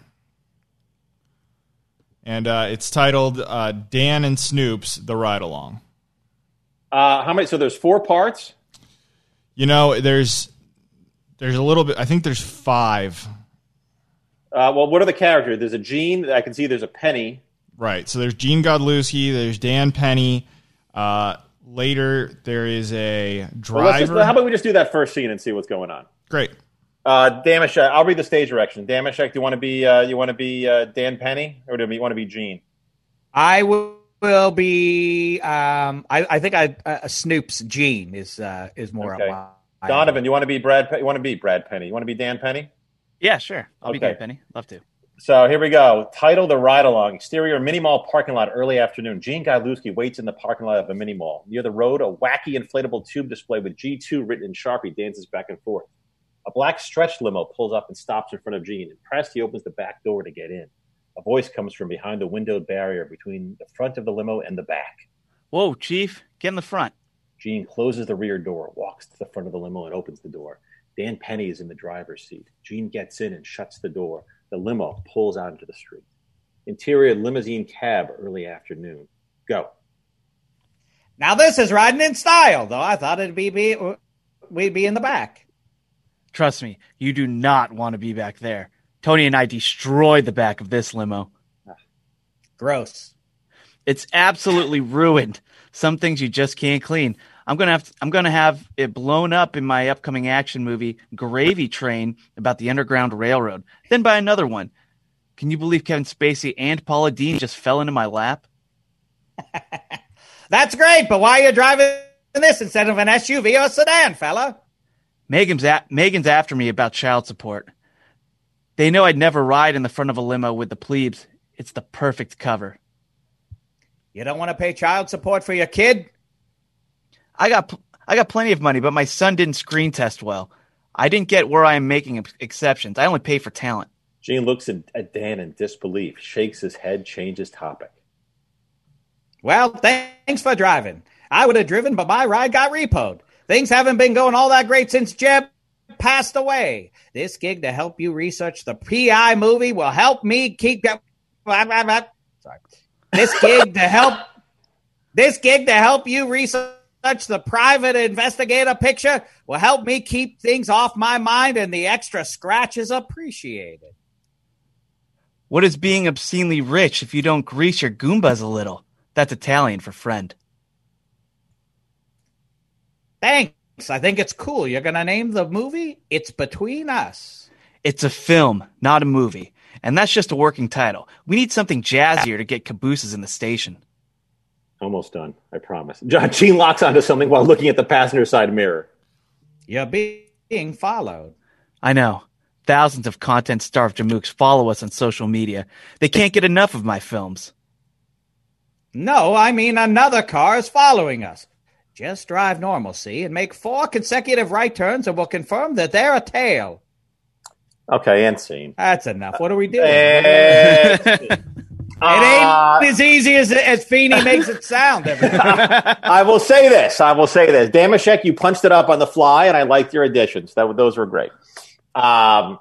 And it's titled Dan and Snoop's The Ride Along. How many? So there's 4 parts? There's a little bit. I think there's 5. Well, what are the characters? There's a Gene. I can see there's a Penny. Right. So there's Gene Godlewski. There's Dan Penny. Later, there is a driver. How about we just do that first scene and see what's going on? Great. Damashek, I'll read the stage direction. Damashek, do you want to be Dan Penny, or do you want to be Gene? I will be. I think Snoop's Gene is more okay. up my. Donovan, you want to be Brad? You want to be Brad Penny? You want to be Dan Penny? Yeah, sure. I'll be Dan Penny. Love to. So here we go. Title: The Ride Along. Exterior mini mall parking lot. Early afternoon. Gene Godlewski waits in the parking lot of a mini mall. Near the road, a wacky inflatable tube display with G2 written in Sharpie dances back and forth. A black stretch limo pulls up and stops in front of Gene. Impressed, he opens the back door to get in. A voice comes from behind the windowed barrier between the front of the limo and the back. Whoa, Chief, get in the front. Gene closes the rear door, walks to the front of the limo, and opens the door. Dan Penny is in the driver's seat. Gene gets in and shuts the door. The limo pulls out into the street. Interior limousine cab, early afternoon. Go. Now this is riding in style, though. I thought we'd be in the back. Trust me, you do not want to be back there. Tony and I destroyed the back of this limo. Gross. It's absolutely ruined. Some things you just can't clean. I'm gonna have it blown up in my upcoming action movie, Gravy Train, about the Underground Railroad. Then by another one. Can you believe Kevin Spacey and Paula Deen just fell into my lap? That's great, but why are you driving this instead of an SUV or a sedan, fella? Megan's after me about child support. They know I'd never ride in the front of a limo with the plebes. It's the perfect cover. You don't want to pay child support for your kid? I got plenty of money, but my son didn't screen test well. I didn't get where I am making exceptions. I only pay for talent. Gene looks at Dan in disbelief, shakes his head, changes topic. Well, thanks for driving. I would have driven, but my ride got repoed. Things haven't been going all that great since Jeb passed away. This gig to help you research the PI movie will help me keep... Sorry. This gig to help you research the private investigator picture will help me keep things off my mind, and the extra scratch is appreciated. What is being obscenely rich if you don't grease your Goombas a little? That's Italian for friend. Thanks. I think it's cool. You're going to name the movie It's Between Us. It's a film, not a movie. And that's just a working title. We need something jazzier to get cabooses in the station. Almost done, I promise. Gene locks onto something while looking at the passenger side mirror. You're being followed. I know. Thousands of content-starved jamooks follow us on social media. They can't get enough of my films. No, I mean another car is following us. Just drive normal, see, and make 4 consecutive right turns, and we'll confirm that they're a tail. Okay, and scene. That's enough. What are we doing? It ain't as easy as Feeney makes it sound. I will say this. Damashek, you punched it up on the fly, and I liked your additions. Those were great. I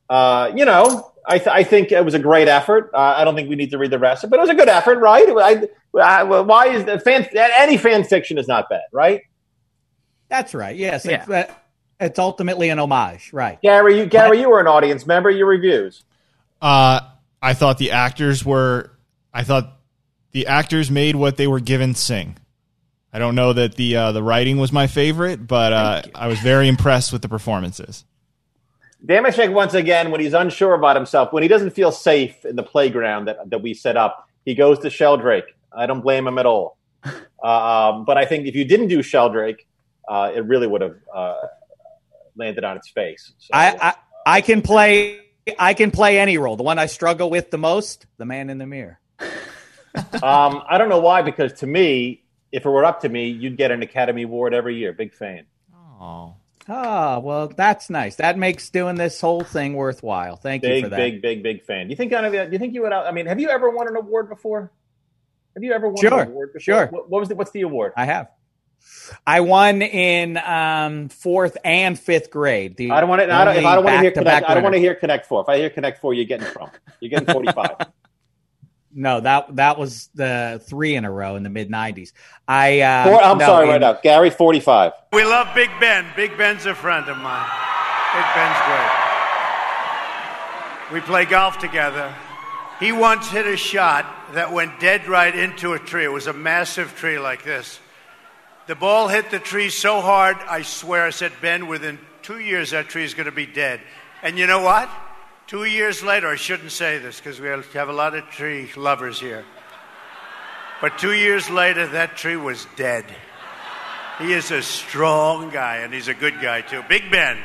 think it was a great effort. I don't think we need to read the rest of it, but it was a good effort, right? Why is any fan fiction is not bad, right? That's right. Yes, yeah. It's ultimately an homage, right? Gary, you were an audience member. Your reviews. I thought the actors were. I thought the actors made what they were given sing. I don't know that the writing was my favorite, but I was very impressed with the performances. Damashek, once again, when he's unsure about himself, when he doesn't feel safe in the playground that we set up, he goes to Sheldrake. I don't blame him at all. But I think if you didn't do Sheldrake, it really would have landed on its face. So, I can play any role. The one I struggle with the most, the man in the mirror. I don't know why, because to me, if it were up to me, you'd get an Academy Award every year. Big fan. Oh, well, that's nice. That makes doing this whole thing worthwhile. Thank you for that. Big fan. Do you think you would? I mean, have you ever won an award before? Have you ever won an award before? Sure. What's the award? I have. I won in 4th and 5th grade. I don't want to. I don't want to hear Connect. I don't want to hear Connect 4. If I hear Connect 4, you're getting from. You're getting 45. No, that was the 3 in a row in the mid '90s. Right now, Gary, 45. We love Big Ben. Big Ben's a friend of mine. Big Ben's great. We play golf together. He once hit a shot that went dead right into a tree. It was a massive tree like this. The ball hit the tree so hard, I swear, I said, Ben, within 2 years that tree is going to be dead. And you know what? 2 years later, I shouldn't say this because we have a lot of tree lovers here. But 2 years later, that tree was dead. He is a strong guy, and he's a good guy, too. Big Ben.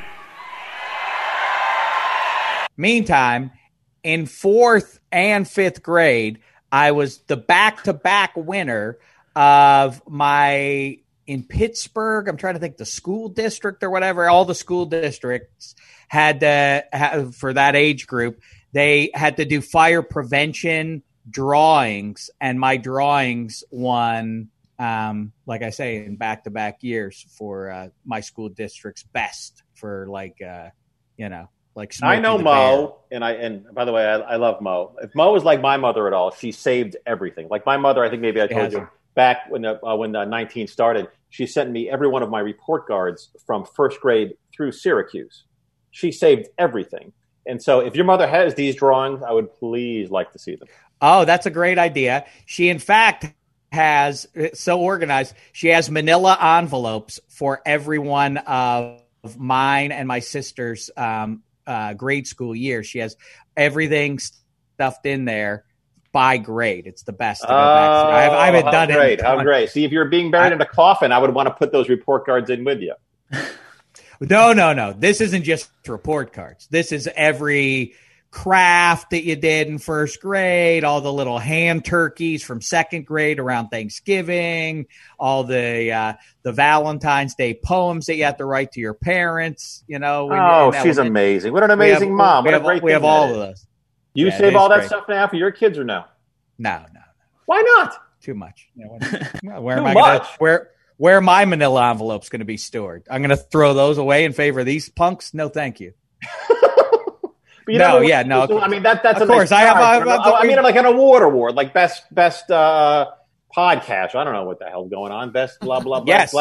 Meantime, in 4th and 5th grade, I was the back-to-back winner of in Pittsburgh, I'm trying to think, the school district or whatever, all the school districts had for that age group, they had to do fire prevention drawings, and my drawings won, like I say, in back-to-back years for my school district's best for like I know Mo, and by the way, I love Mo. If Mo was like my mother at all, she saved everything. Like my mother, I think maybe I told you back when 19 started, she sent me every one of my report cards from 1st grade through Syracuse. She saved everything. And so if your mother has these drawings, I would please like to see them. Oh, that's a great idea. She, in fact, has so organized. She has manila envelopes for every one of mine and my sister's grade school year. She has everything stuffed in there by grade. It's the best to go back to. I haven't done it. How great. See, if you're being buried in a coffin, I would want to put those report cards in with you. No. This isn't just report cards. This is every craft that you did in 1st grade, all the little hand turkeys from 2nd grade around Thanksgiving, all the Valentine's Day poems that you have to write to your parents. She's amazing. What an amazing mom. What a great thing. We have all of those. You save all that stuff now for your kids or no? No. Why not? Too much. Where are my manila envelopes going to be stored? I'm going to throw those away in favor of these punks? No, thank you. No. I mean, that's of course. I mean, like an award, like best podcast. I don't know what the hell's going on. Best blah blah blah. Yes,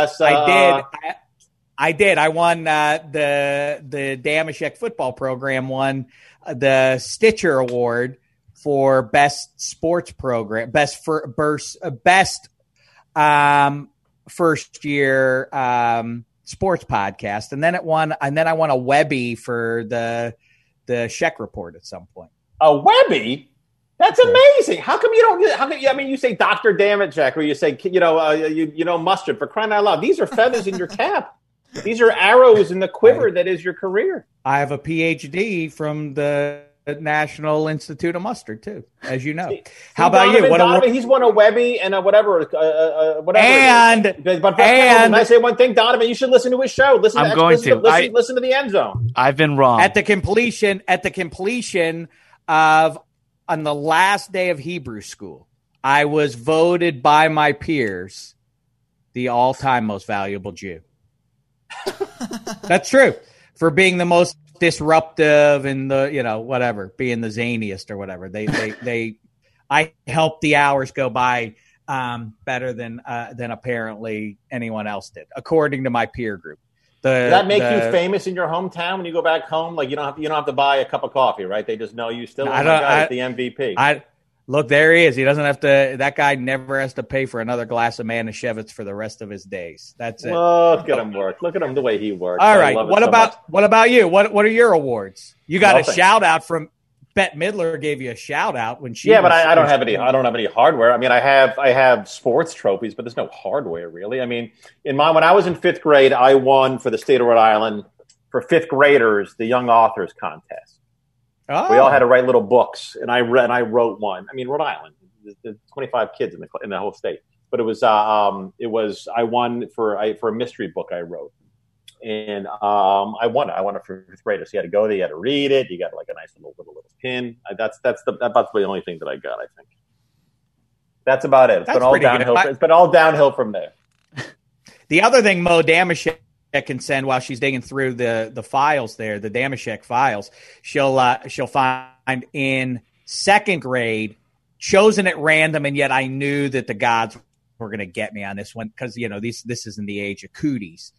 I did. I won the Damashek football program won the Stitcher Award for best sports program, best first year sports podcast, and then I won a Webby for the Sheck Report at some point. A Webby? That's amazing. How come you don't? I mean, you say Dr. Damashek, or you say Mustard, for crying out loud. These are feathers in your cap. These are arrows in the quiver that is your career. I have a PhD from the National Institute of Mustard too, as you know. How about you? Donovan, he's won a Webby and whatever. But can I say one thing, Donovan? You should listen to his show. Listen to the End Zone. I've been wrong. At the completion of on the last day of Hebrew school, I was voted by my peers the all-time most valuable Jew. That's true. For being the most disruptive and being the zaniest or whatever. I helped the hours go by better than apparently anyone else did, according to my peer group. Does that make you famous in your hometown when you go back home? Like you don't have to buy a cup of coffee, right? They just know you still. The MVP. Look, there he is. He doesn't have to. That guy never has to pay for another glass of Manischewitz for the rest of his days. That's it. Look at him work. Look at him the way he works. All right. What about you? What are your awards? You got a shout out from Bette Midler. Gave you a shout out when she. Yeah, but I don't have any. I don't have any hardware. I mean, I have sports trophies, but there's no hardware really. I mean, when I was in 5th grade, I won for the state of Rhode Island for 5th graders the Young Authors Contest. Oh. We all had to write little books, and I wrote one. I mean, Rhode Island, there's 25 kids in the whole state, but it was I won for a mystery book I wrote, and I won it. I won it for 5th graders. So you had to go there, you had to read it. You got like a nice little pin. That's about the only thing that I got. I think that's about it. It's been all downhill. It's been all downhill from there. The other thing, Mo Damashek can send while she's digging through the files there, the Damashek files. She'll find in 2nd grade, chosen at random, and yet I knew that the gods were going to get me on this one because this is in the age of cooties,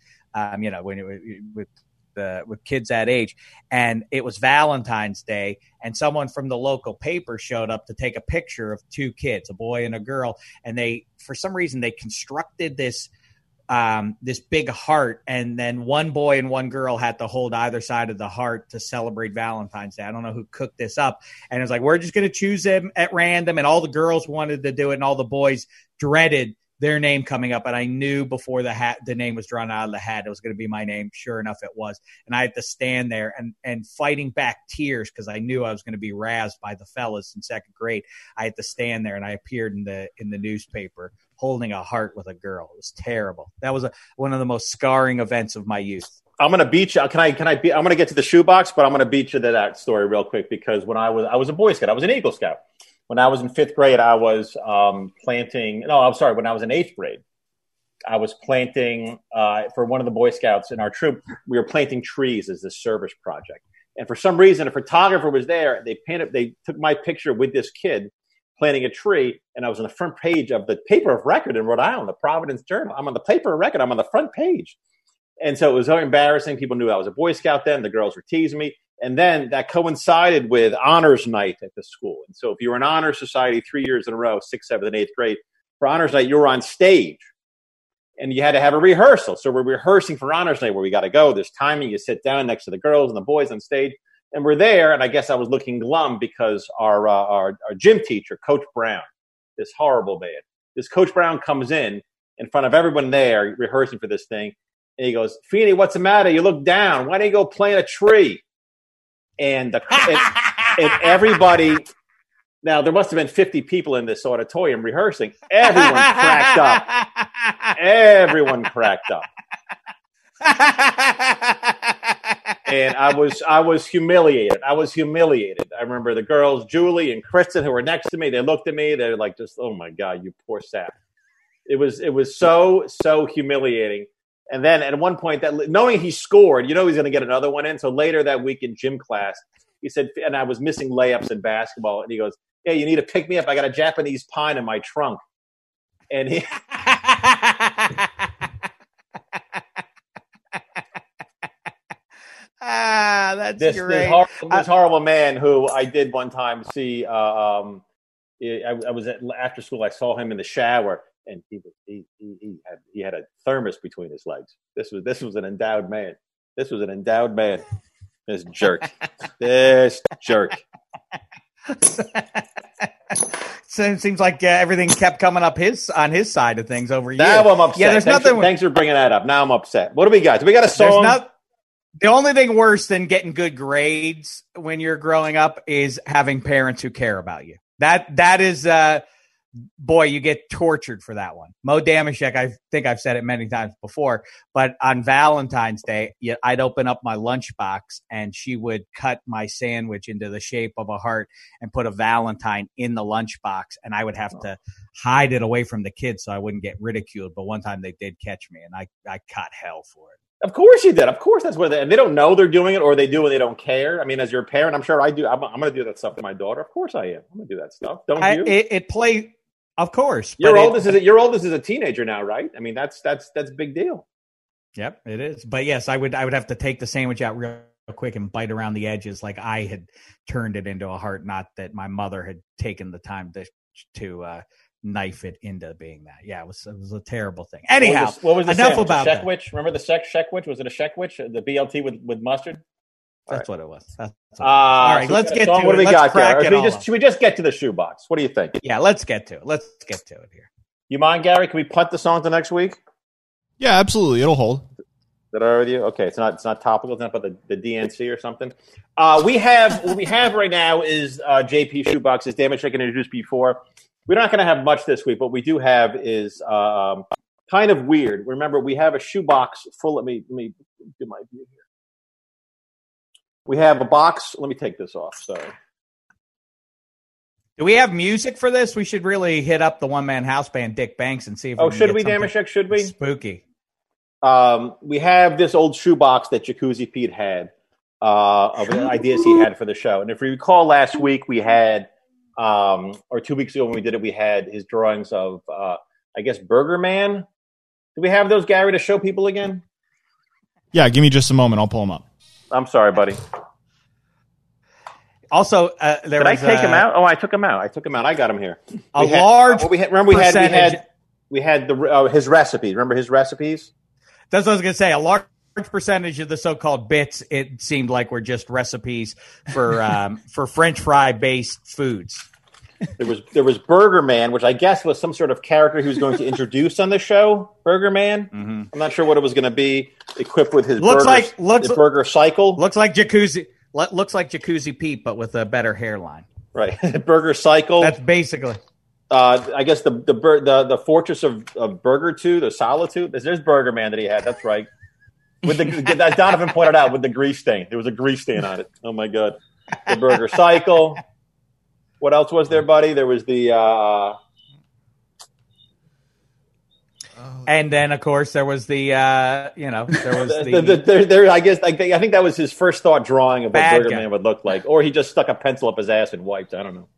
with kids that age, and it was Valentine's Day, and someone from the local paper showed up to take a picture of 2 kids, a boy and a girl, and for some reason they constructed this big heart, and then one boy and one girl had to hold either side of the heart to celebrate Valentine's Day. I don't know who cooked this up, and it was like, we're just going to choose them at random, and all the girls wanted to do it, and all the boys dreaded their name coming up, and I knew before the name was drawn out of the hat it was going to be my name. Sure enough, it was, and I had to stand there and fighting back tears because I knew I was going to be razzed by the fellas in 2nd grade. I had to stand there, and I appeared in the newspaper holding a heart with a girl. It was terrible. That was one of the most scarring events of my youth. I'm going to beat you. I'm going to get to the shoebox, but I'm going to beat you to that story real quick because when I was a Boy Scout, I was an Eagle Scout. When I was in 5th grade, I was when I was in 8th grade, I was planting for one of the Boy Scouts in our troop. We were planting trees as this service project. And for some reason, a photographer was there. They took my picture with this kid planting a tree, and I was on the front page of the paper of record in Rhode Island, the Providence Journal. I'm on the paper of record. I'm on the front page. And so it was very embarrassing. People knew I was a Boy Scout then. The girls were teasing me. And then that coincided with honors night at the school. And so if you were in honor society 3 years in a row, 6th, 7th, and 8th grade, for honors night, you were on stage. And you had to have a rehearsal. So we're rehearsing for honors night where we got to go. There's timing. You sit down next to the girls and the boys on stage. And we're there, and I guess I was looking glum because our gym teacher, Coach Brown, this horrible man, this Coach Brown comes in front of everyone there rehearsing for this thing, and he goes, "Feeney, what's the matter? You look down. Why don't you go plant a tree?" And everybody, now there must have been 50 people in this auditorium rehearsing. Everyone cracked up. Everyone cracked up. And I was humiliated. I remember the girls, Julie and Kristen, who were next to me. They looked at me. They're like, just, oh my God, you poor sap. It was so humiliating. And then at one point, that knowing he scored, he's going to get another one in. So later that week in gym class, he said, and I was missing layups in basketball, and he goes, "Hey, you need to pick me up. I got a Japanese pine in my trunk." And he. That's great. This horrible man who I did one time see. I was after school. I saw him in the shower, and he had a thermos between his legs. This was an endowed man. This jerk. So it seems like everything kept coming up on his side of things over years. Now I'm upset. Yeah, thanks for bringing that up. Now I'm upset. What do we got? Do we got a song? The only thing worse than getting good grades when you're growing up is having parents who care about you. That is, boy, you get tortured for that one. Mo Damashek, I think I've said it many times before, but on Valentine's Day, I'd open up my lunchbox and she would cut my sandwich into the shape of a heart and put a Valentine in the lunchbox, and I would have to hide it away from the kids so I wouldn't get ridiculed. But one time they did catch me, and I caught hell for it. Of course you did. Of course that's what they don't know they're doing it, or they do and they don't care. I mean, as your parent, I'm sure I do. I'm going to do that stuff to my daughter. Of course I am. I'm going to do that stuff. Don't you? Of course. Your oldest is a teenager now, right? I mean, that's a big deal. Yep, it is. But yes, I would have to take the sandwich out real quick and bite around the edges, like I had turned it into a heart, not that my mother had taken the time to knife it into being that. Yeah, it was a terrible thing. Anyhow, what was the enough sandwich? about that. Remember the Sheckwich? Was it a Sheckwich? The BLT with mustard? That's what it was. All right, let's get to it. What do we got crack there? Should we just get to the shoebox? What do you think? Yeah, let's get to it. Let's get to it here. You mind, Gary? Can we punt the song to next week? Yeah, absolutely. It'll hold. Is that all right with you? Okay, it's not topical. It's not about the DNC or something. What we have right now is JP shoebox. As Damage I can introduce before. We're not going to have much this week. What we do have is kind of weird. Remember, we have a shoebox full. Let me do my view here. We have a box. Let me take this off. Sorry. Do we have music for this? We should really hit up the one-man house band, Dick Banks, and see if should we, Damashek? Should we? Spooky. We have this old shoebox that Jacuzzi Pete had of ideas he had for the show. And if you recall last week, we had, or 2 weeks ago when we did it, we had his drawings of, I guess, Burger Man. Do we have those, Gary, to show people again? Yeah, give me just a moment. I'll pull them up. I'm sorry, buddy. Also, did I take him out? Oh, I took him out. I got him here. We had his recipes. Remember his recipes? That's what I was going to say. A large percentage of the so-called bits, it seemed like, were just recipes for French fry based foods. There was Burger Man, which I guess was some sort of character he was going to introduce on the show. Burger Man. Mm-hmm. I'm not sure what it was going to be. Equipped with his burger cycle. Looks like Jacuzzi Pete, but with a better hairline. Right, Burger Cycle. That's basically. I guess the Fortress of Burger 2, the Solitude. There's Burger Man that he had. That's right. With that Donovan pointed out with the grease stain. There was a grease stain on it. Oh my god. The Burger Cycle. What else was there, buddy? There was the. And then, of course, there was the, there was I think that was his first thought drawing of what Burger Man would look like, or he just stuck a pencil up his ass and wiped. I don't know.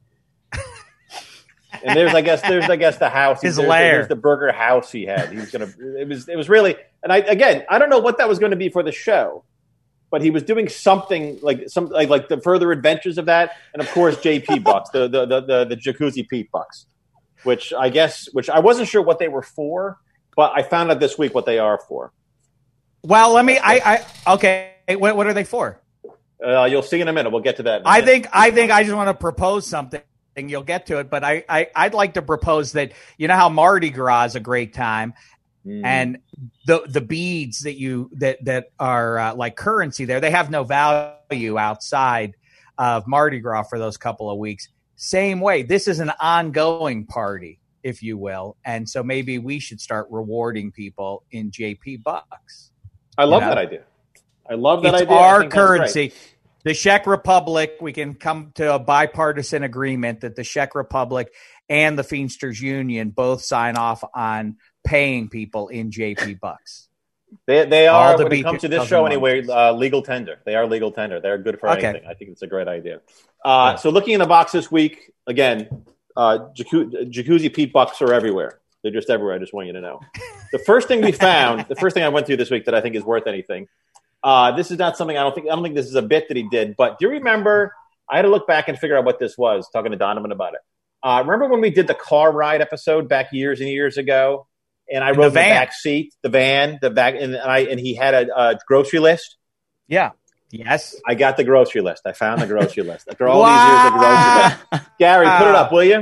And there's I guess the house. His lair. There's the burger house he had. He was gonna. It was really. And I don't know what that was going to be for the show, but he was doing something like the further adventures of that, and of course JP bucks, the Jacuzzi Pete bucks. Which I wasn't sure what they were for, but I found out this week what they are for. Well, okay. What are they for? You'll see in a minute. We'll get to that. I think I just want to propose something. You'll get to it, but I'd like to propose that, you know how Mardi Gras is a great time, and the beads that are like currency there, they have no value outside of Mardi Gras for those couple of weeks. Same way, this is an ongoing party, if you will, and so maybe we should start rewarding people in JP bucks. I love that idea. It's our currency. The Czech Republic, we can come to a bipartisan agreement that the Czech Republic and the Feedsters Union both sign off on paying people in JP bucks. They are, when it comes to this show anyway, legal tender. They are legal tender. They're good for anything. I think it's a great idea. So looking in the box this week, again, Jacuzzi Pete bucks are everywhere. They're just everywhere. I just want you to know. The first thing I went through this week that I think is worth anything. This is not something I don't think this is a bit that he did. But do you remember? I had to look back and figure out what this was. Talking to Donovan about it. Remember when we did the car ride episode back years and years ago? And I rode the back seat, the back, and he had a grocery list. Yeah. Yes. I got the grocery list. I found the grocery list. After all these years of grocery list. Gary, put it up, will you?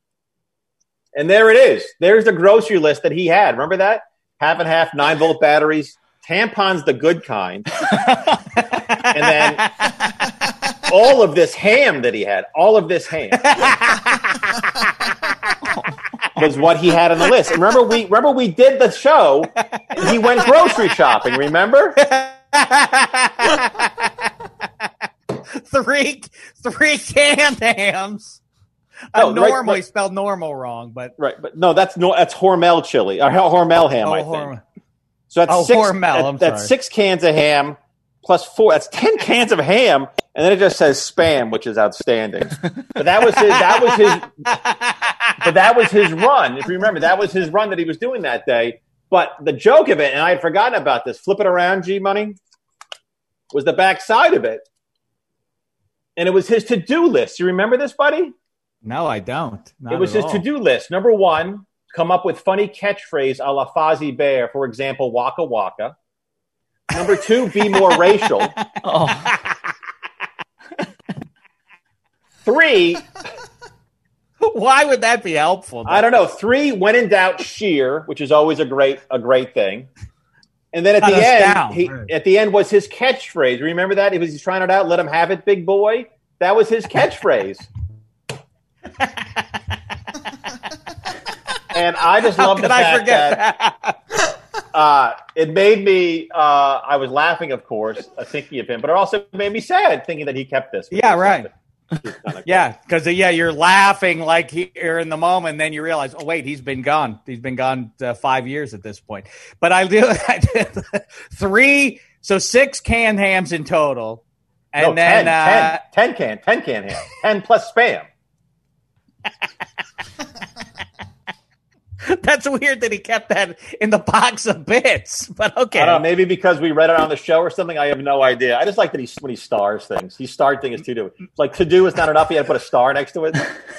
And there it is. There's the grocery list that he had. Remember that? Half and half, 9-volt batteries, tampons, the good kind. And then all of this ham that he had. All of this ham. Was what he had on the list. And remember we did the show and he went grocery shopping, remember? three canned hams. Normally spelled normal wrong, but right, but no, that's Hormel chili or Hormel ham, I think. So that's Hormel. That's 6 cans of ham plus 4. That's 10 cans of ham, and then it just says Spam, which is outstanding. But that was his run. If you remember, that was his run that he was doing that day. But the joke of it, and I had forgotten about this. Flip it around, G Money. was the back side of it. And it was his to-do list. You remember this, buddy? No, I don't. Not it was at his all. to-do list. Number 1, come up with funny catchphrase a la Fozzie Bear. For example, waka waka. Number 2, be more racial. 3. Why would that be helpful? I don't know. 3, when in doubt, shear, which is always a great thing. And then at the end was his catchphrase. Remember that? He's trying it out. Let him have it, big boy. That was his catchphrase. And I just love the fact that it made me. I was laughing, of course, thinking of him, but it also made me sad thinking that he kept this. Yeah, right. Yeah, because you're laughing like you're in the moment, and then you realize, oh wait, he's been gone. He's been gone 5 years at this point. But I did 3, so 6 canned hams in total, and then 10 canned ham, 10 plus spam. That's weird that he kept that in the box of bits, but okay. I don't know, maybe because we read it on the show or something. I have no idea. I just like that when he stars things. He starred things to do. It's like to do is not enough. He had to put a star next to it.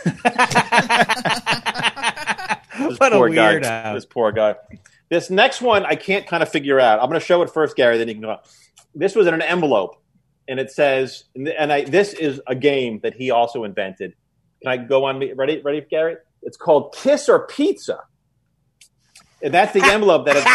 What a weirdo. This poor guy. This next one I can't kind of figure out. I'm going to show it first, Gary, then you can go. This was in an envelope, and it says, this is a game that he also invented. Can I go on? Ready, Gary? It's called Kiss or Pizza. And that's the envelope that it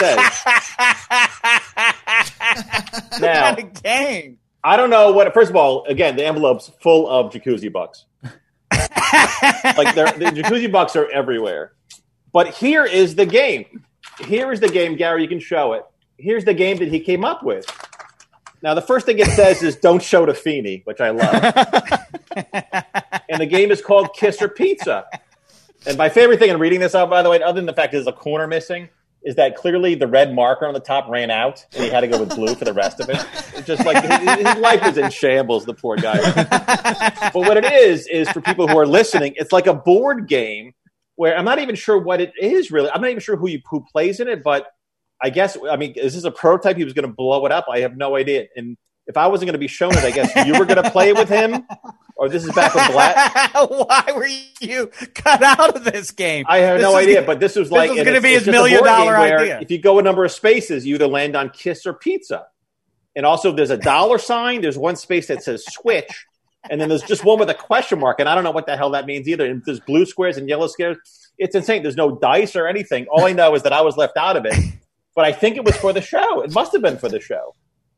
says. Now, what a game. I don't know what. First of all, again, the envelope's full of jacuzzi bucks. Like the jacuzzi bucks are everywhere. But here is the game. Here is the game, Gary. You can show it. Here's the game that he came up with. Now, the first thing it says is "Don't show to Feeney," which I love. And the game is called Kiss or Pizza. And my favorite thing in reading this out, by the way, other than the fact there's a corner missing, is that clearly the red marker on the top ran out, and he had to go with blue for the rest of it. It's just like his life is in shambles, the poor guy. But what it is for people who are listening, it's like a board game where I'm not even sure what it is really. I'm not even sure who plays in it, but I guess, is this a prototype? He was going to blow it up. I have no idea. And if I wasn't going to be shown it, I guess you were going to play with him. Or this is back when Black. Why were you cut out of this game? I have no idea, but this was like. This was going to be his $1 million idea. If you go a number of spaces, you either land on Kiss or Pizza. And also there's a $sign. There's one space that says switch. And then there's just one with a question mark. And I don't know what the hell that means either. And there's blue squares and yellow squares. It's insane. There's no dice or anything. All I know is that I was left out of it. But I think it was for the show. It must have been for the show.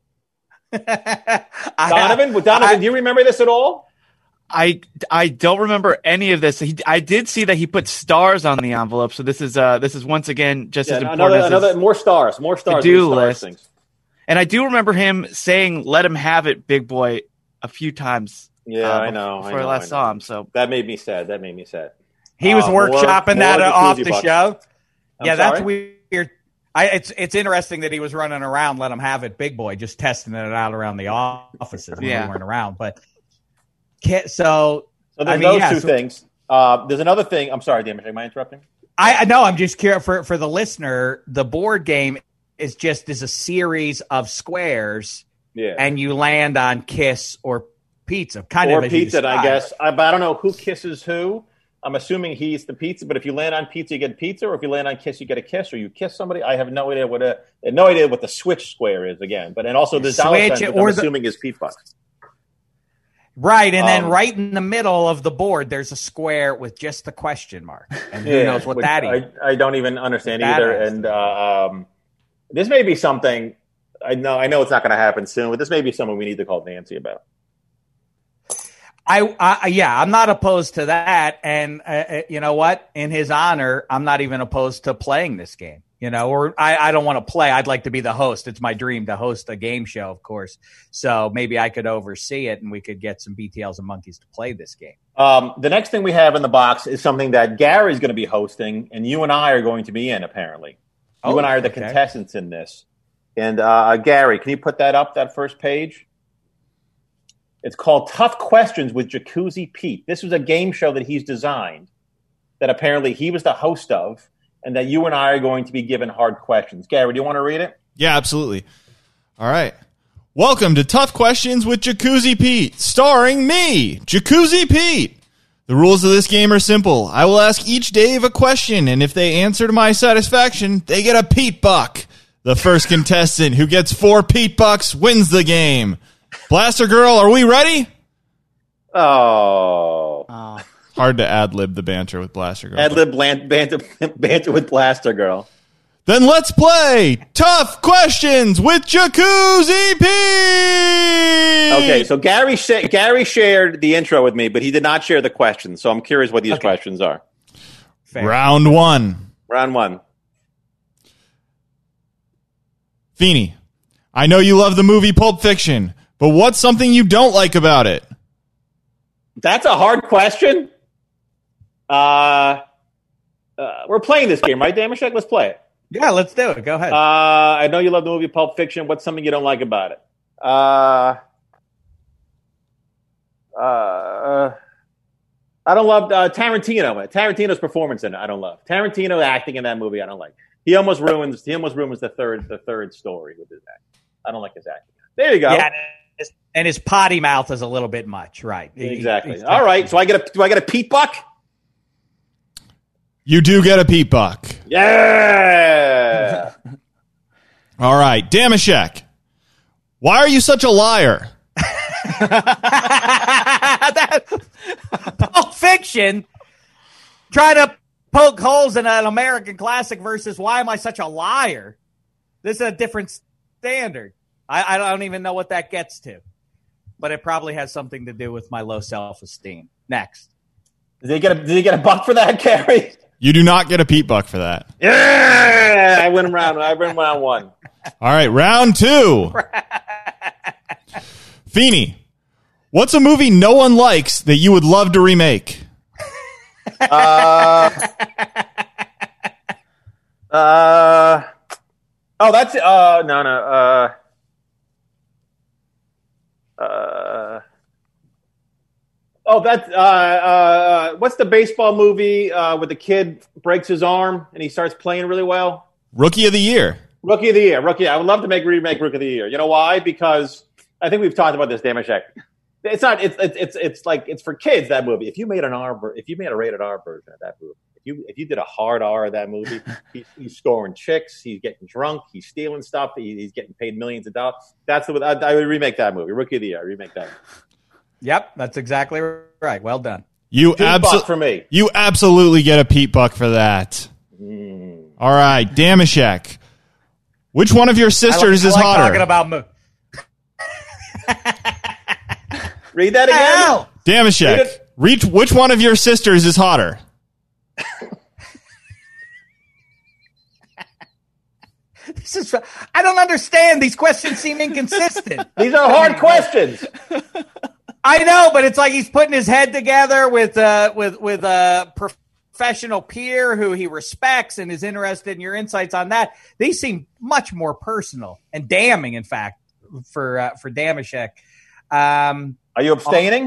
Donovan, do you remember this at all? I don't remember any of this. I did see that he put stars on the envelope, so this is once again just as important as more stars to-do list. Things. And I do remember him saying "Let him have it, big boy" a few times. Yeah, I know. Before I last saw him, so that made me sad. He was workshopping that off the show. Sorry? That's weird. It's interesting that he was running around, "Let him have it, big boy," just testing it out around the offices when we weren't around, but. So there's those two things. There's another thing. I'm sorry, Damon. Am I interrupting? I know. I'm just curious for the listener. The board game is a series of squares, and you land on Kiss or Pizza, or pizza. I guess. I don't know who kisses who. I'm assuming he's the pizza. But if you land on pizza, you get pizza, or if you land on Kiss, you get a kiss, or you kiss somebody. I have no idea what the switch square is again. But also the $sign, which I'm assuming is Pete Bucks. Right, and then right in the middle of the board, there's a square with just the question mark. And who knows what that is? I don't even understand either. And this may be something, I know it's not going to happen soon, but this may be something we need to call Nancy about. I'm not opposed to that. And you know what? In his honor, I'm not even opposed to playing this game. Or I don't want to play. I'd like to be the host. It's my dream to host a game show, of course. So maybe I could oversee it and we could get some BTLs and monkeys to play this game. The next thing we have in the box is something that Gary's going to be hosting and you and I are going to be in, apparently. You and I are the contestants in this. And Gary, can you put that up, that first page? It's called Tough Questions with Jacuzzi Pete. This was a game show that he's designed that apparently he was the host of. And that you and I are going to be given hard questions. Gary, do you want to read it? Yeah, absolutely. All right. Welcome to Tough Questions with Jacuzzi Pete, starring me, Jacuzzi Pete. The rules of this game are simple. I will ask each Dave a question, and if they answer to my satisfaction, they get a Pete Buck. The first contestant who gets 4 Pete Bucks wins the game. Blaster Girl, are we ready? Oh. Hard to ad-lib the banter with Blaster Girl. Ad-lib banter with Blaster Girl. Then let's play Tough Questions with Jacuzzi Pete! Okay, so Gary shared the intro with me, but he did not share the questions, so I'm curious what these questions are. Fair. Round 1. Round 1. Feeney, I know you love the movie Pulp Fiction, but what's something you don't like about it? That's a hard question. We're playing this game, right, Damashek? Let's play it. Yeah, let's do it. Go ahead. I know you love the movie Pulp Fiction. What's something you don't like about it? I don't love Tarantino. Tarantino's performance in it, I don't love. Tarantino acting in that movie, I don't like. He almost ruins the third story with his acting. I don't like his acting. There you go. Yeah, and his potty mouth is a little bit much, right? Exactly. All right. So do I get a Pete Buck? You do get a Pete Buck. Yeah. All right, Damashek. Why are you such a liar? Pulp Fiction. Try to poke holes in an American classic versus why am I such a liar? This is a different standard. I don't even know what that gets to. But it probably has something to do with my low self-esteem. Next. Did he get a buck for that, Gary? You do not get a Pete Buck for that. Yeah, I win round 1. All right, round 2. Feeney, what's a movie no one likes that you would love to remake? That's no. What's the baseball movie where the kid breaks his arm and he starts playing really well? Rookie of the Year. Rookie of the Year. I would love to remake Rookie of the Year. You know why? Because I think we've talked about this, Damashek. It's like it's for kids, that movie. If you made a rated R version of that movie, if you did a hard R of that movie, he's scoring chicks, he's getting drunk, he's stealing stuff, he's getting paid millions of dollars. I would remake that movie. Rookie of the Year. I remake that movie. Yep, that's exactly right. Well done. You for me. You absolutely get a Pete Buck for that. All right, Damashek. Which one of your sisters is hotter? Talking about Read that again. Damashek. Which one of your sisters is hotter? I don't understand. These questions seem inconsistent. These are hard questions. I know, but it's like he's putting his head together with a professional peer who he respects and is interested in your insights on that. These seem much more personal and damning, in fact, for Damashek. Are you abstaining?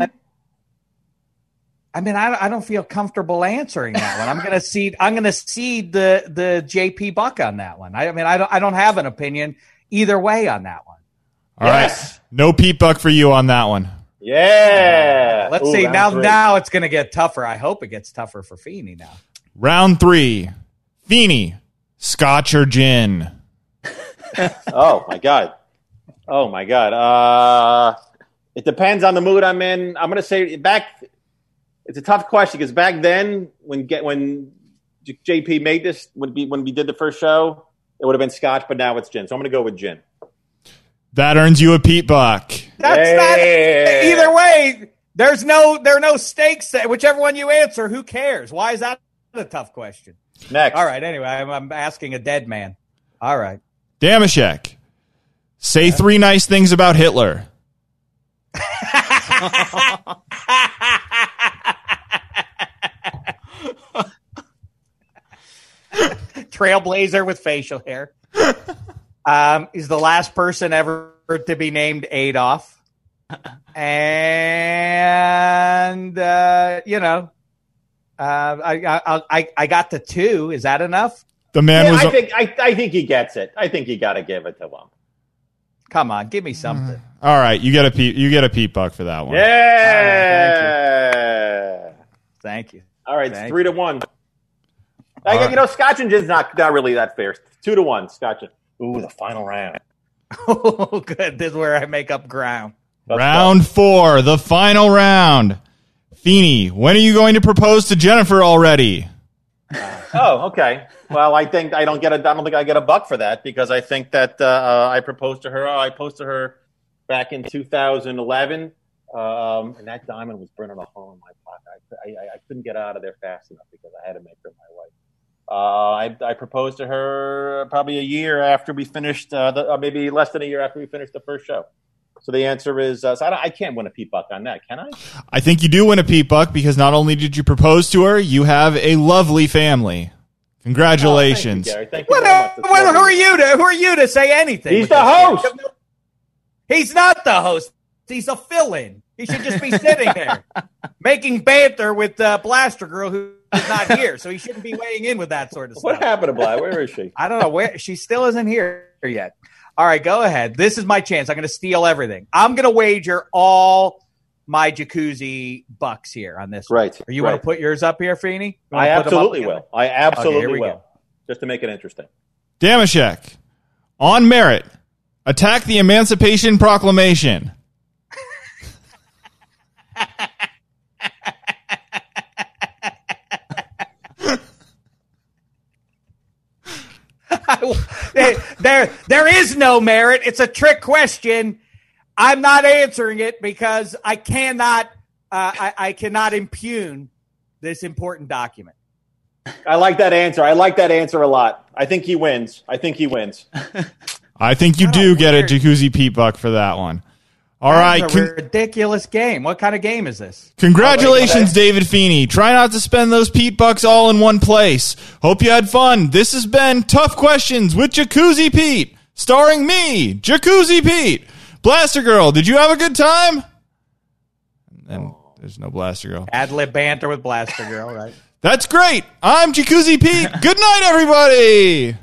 I mean, I don't feel comfortable answering that one. I'm going to cede the JP Buck on that one. I don't have an opinion either way on that one. All right, no Pete Buck for you on that one. Yeah. Let's see. Now it's going to get tougher. I hope it gets tougher for Feeney now. Round 3. Feeney, Scotch or gin? Oh my God. It depends on the mood I'm in. I'm going to say it's a tough question because back then when JP made this, when we did the first show, it would have been Scotch, but now it's gin. So I'm going to go with gin. That earns you a Pete Buck. That's not either way. There are no stakes. Whichever one you answer, who cares? Why is that a tough question? Next. All right. Anyway, I'm asking a dead man. All right. Damashek, say 3 nice things about Hitler. Trailblazer with facial hair. He's the last person ever to be named Adolf. And, I got the 2. Is that enough? The man was. I think he gets it. I think you got to give it to him. Come on, give me something. All right, you get a Pete Buck for that one. Yeah. Thank you. All right, Thank it's 3-1. Scotch and gin's not really that fair. 2-1, Scotch and. Ooh, the final round. Oh, good. This is where I make up ground. Round 4, the final round. Feeney, when are you going to propose to Jennifer already? Oh, okay. Well, I think I don't think I get a buck for that because I think that I proposed to her. I proposed to her back in 2011, and that diamond was burning a hole in my pocket. I couldn't get out of there fast enough because I had to make her my wife. I proposed to her probably a year after we finished, maybe less than a year after we finished the first show. So the answer is, so I can't win a Pete Buck on that, can I? I think you do win a Pete Buck because not only did you propose to her, you have a lovely family. Congratulations. Thank you, Gary. Thank you very much. Who are you to say anything? He's the host. He's not the host. He's a fill-in. He should just be sitting there making banter with Blaster Girl, who is not here. So he shouldn't be weighing in with that sort of stuff. What happened to Blaster? Where is she? I don't know. Where she still isn't here yet. All right, go ahead. This is my chance. I'm going to steal everything. I'm going to wager all my jacuzzi bucks here on this. Right. Are you want to put yours up here, Feeney? I absolutely will. I absolutely will. Go. Just to make it interesting. Damashek, on merit, attack the Emancipation Proclamation. There is no merit. It's a trick question. I'm not answering it because I cannot impugn this important document. I like that answer. I like that answer a lot. I think he wins. I think you do get a Jacuzzi Pete Buck for that one. All right. That's a ridiculous game. What kind of game is this? Congratulations, David Feeney. Try not to spend those Pete Bucks all in one place. Hope you had fun. This has been Tough Questions with Jacuzzi Pete, starring me, Jacuzzi Pete. Blaster Girl, did you have a good time? And there's no Blaster Girl. Ad-lib banter with Blaster Girl, right? That's great. I'm Jacuzzi Pete. Good night, everybody.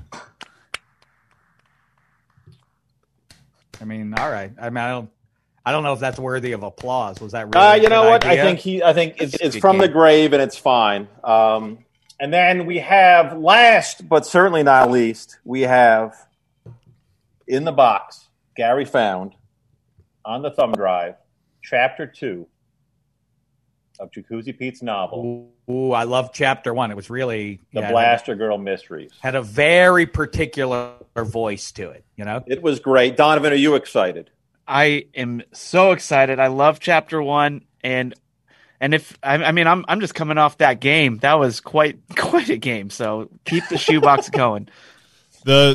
I mean, all right. I mean, I don't know if that's worthy of applause. Was that really? You know what? Idea? I think it's from the grave and it's fine. And then we have last but certainly not least, we have in the box Gary found on the thumb drive, Chapter 2 of Jacuzzi Pete's novel. Ooh, I love Chapter 1. It was really the Blaster Girl Mysteries. Had a very particular voice to it. You know, it was great. Donovan, are you excited? I am so excited. I love Chapter 1, and if I'm just coming off that game. That was quite a game. So keep the shoebox going. The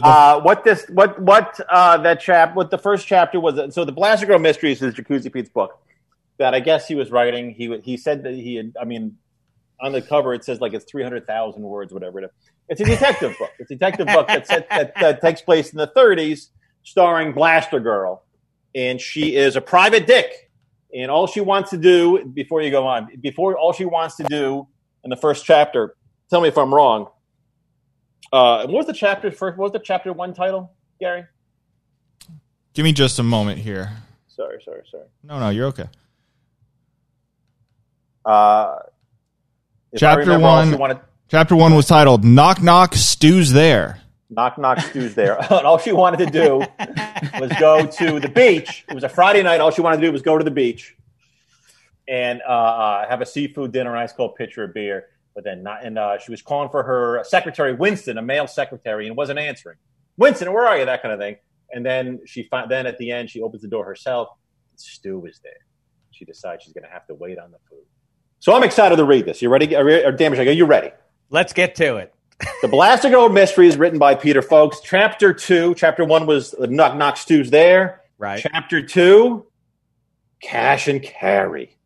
first chapter was. So the Blaster Girl Mysteries is Jacuzzi Pete's book that I guess he was writing. He said that he had. I mean, on the cover it says like it's 300,000 words, whatever. It's a detective book. It's a detective book that takes place in the 30s, starring Blaster Girl. And she is a private dick. And all she wants to do, all she wants to do in the first chapter, tell me if I'm wrong. What was the chapter 1 title, Gary? Give me just a moment here. Sorry. No, you're okay. Chapter 1 was titled Knock Knock, Stu's There. Knock Knock, Stu's There. And all she wanted to do was go to the beach. It was a Friday night. All she wanted to do was go to the beach and have a seafood dinner, a nice cold pitcher of beer. But then she was calling for her secretary, Winston, a male secretary, and wasn't answering. Winston, where are you? That kind of thing. And then then at the end, she opens the door herself. Stu is there. She decides she's going to have to wait on the food. So I'm excited to read this. You ready? Damashek, are you ready? Let's get to it. The Blaster Girl Mysteries, written by Peter Folks. Chapter 2. Chapter 1 was Knock Knock, Stu's There. Right. Chapter 2, Cash and Carry.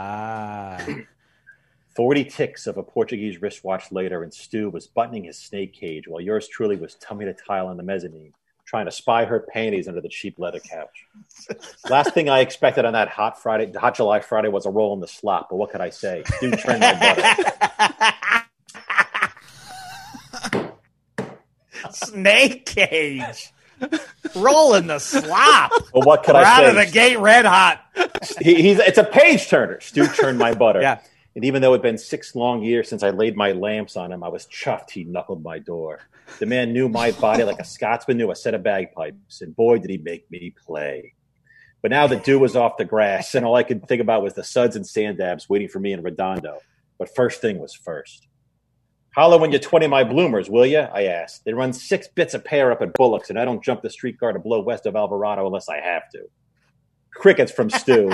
40 ticks of a Portuguese wristwatch later, and Stu was buttoning his snake cage while yours truly was tummy to tile on the mezzanine, trying to spy her panties under the cheap leather couch. Last thing I expected on that hot July Friday was a roll in the slop, but what could I say? Stu trimmed my butter. Snake cage. Rolling the slop. Well, what could We're I say? out of the gate red hot. It's a page turner. Stu churned my butter. Yeah. And even though it had been 6 long years since I laid my lamps on him, I was chuffed he knuckled my door. The man knew my body like a Scotsman knew a set of bagpipes, and boy, did he make me play. But now the dew was off the grass, and all I could think about was the suds and sand dabs waiting for me in Redondo. But first thing was first. Holler when you're 20 my bloomers, will you? I asked. They run 6 bits a pair up at Bullock's, and I don't jump the streetcar to blow west of Alvarado unless I have to. Crickets from Stu.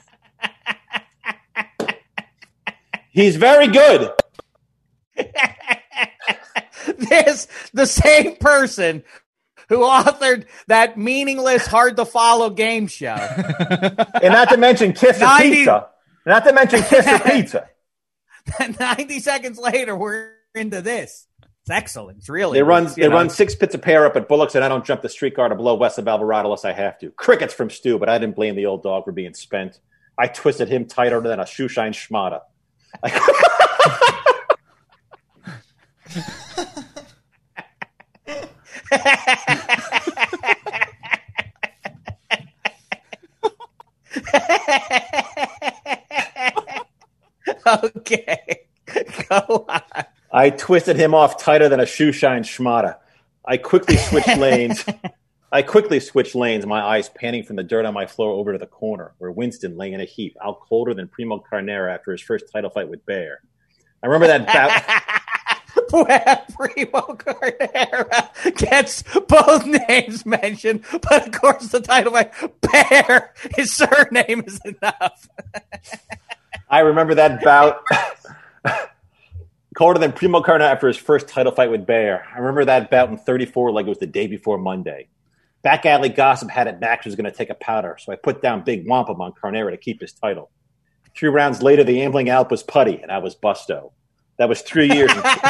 He's very good. This the same person who authored that meaningless, hard-to-follow game show. And not to mention Kisser Pizza. Not to mention Kisser Pizza. 90 seconds later, we're into this. It's excellent. It's really They run 6 pits a pair up at Bullock's, and I don't jump the streetcar to blow west of Alvarado unless I have to. Crickets from Stu, but I didn't blame the old dog for being spent. I twisted him tighter than a shoeshine schmata. Okay, go on. I twisted him off tighter than a shoeshine schmata. I quickly switched lanes, my eyes panning from the dirt on my floor over to the corner, where Winston lay in a heap, out colder than Primo Carnera after his first title fight with Bear. I remember that bout. Primo Carnera gets both names mentioned, but of course the title fight, Bear, his surname is enough. I remember that bout. Colder than Primo Carnera after his first title fight with Bear. I remember that bout in 34 like it was the day before Monday. Back alley gossip had it Max was going to take a powder, so I put down big wampum on Carnera to keep his title. 3 rounds later, the ambling Alp was putty, and I was Busto. That was 3 years.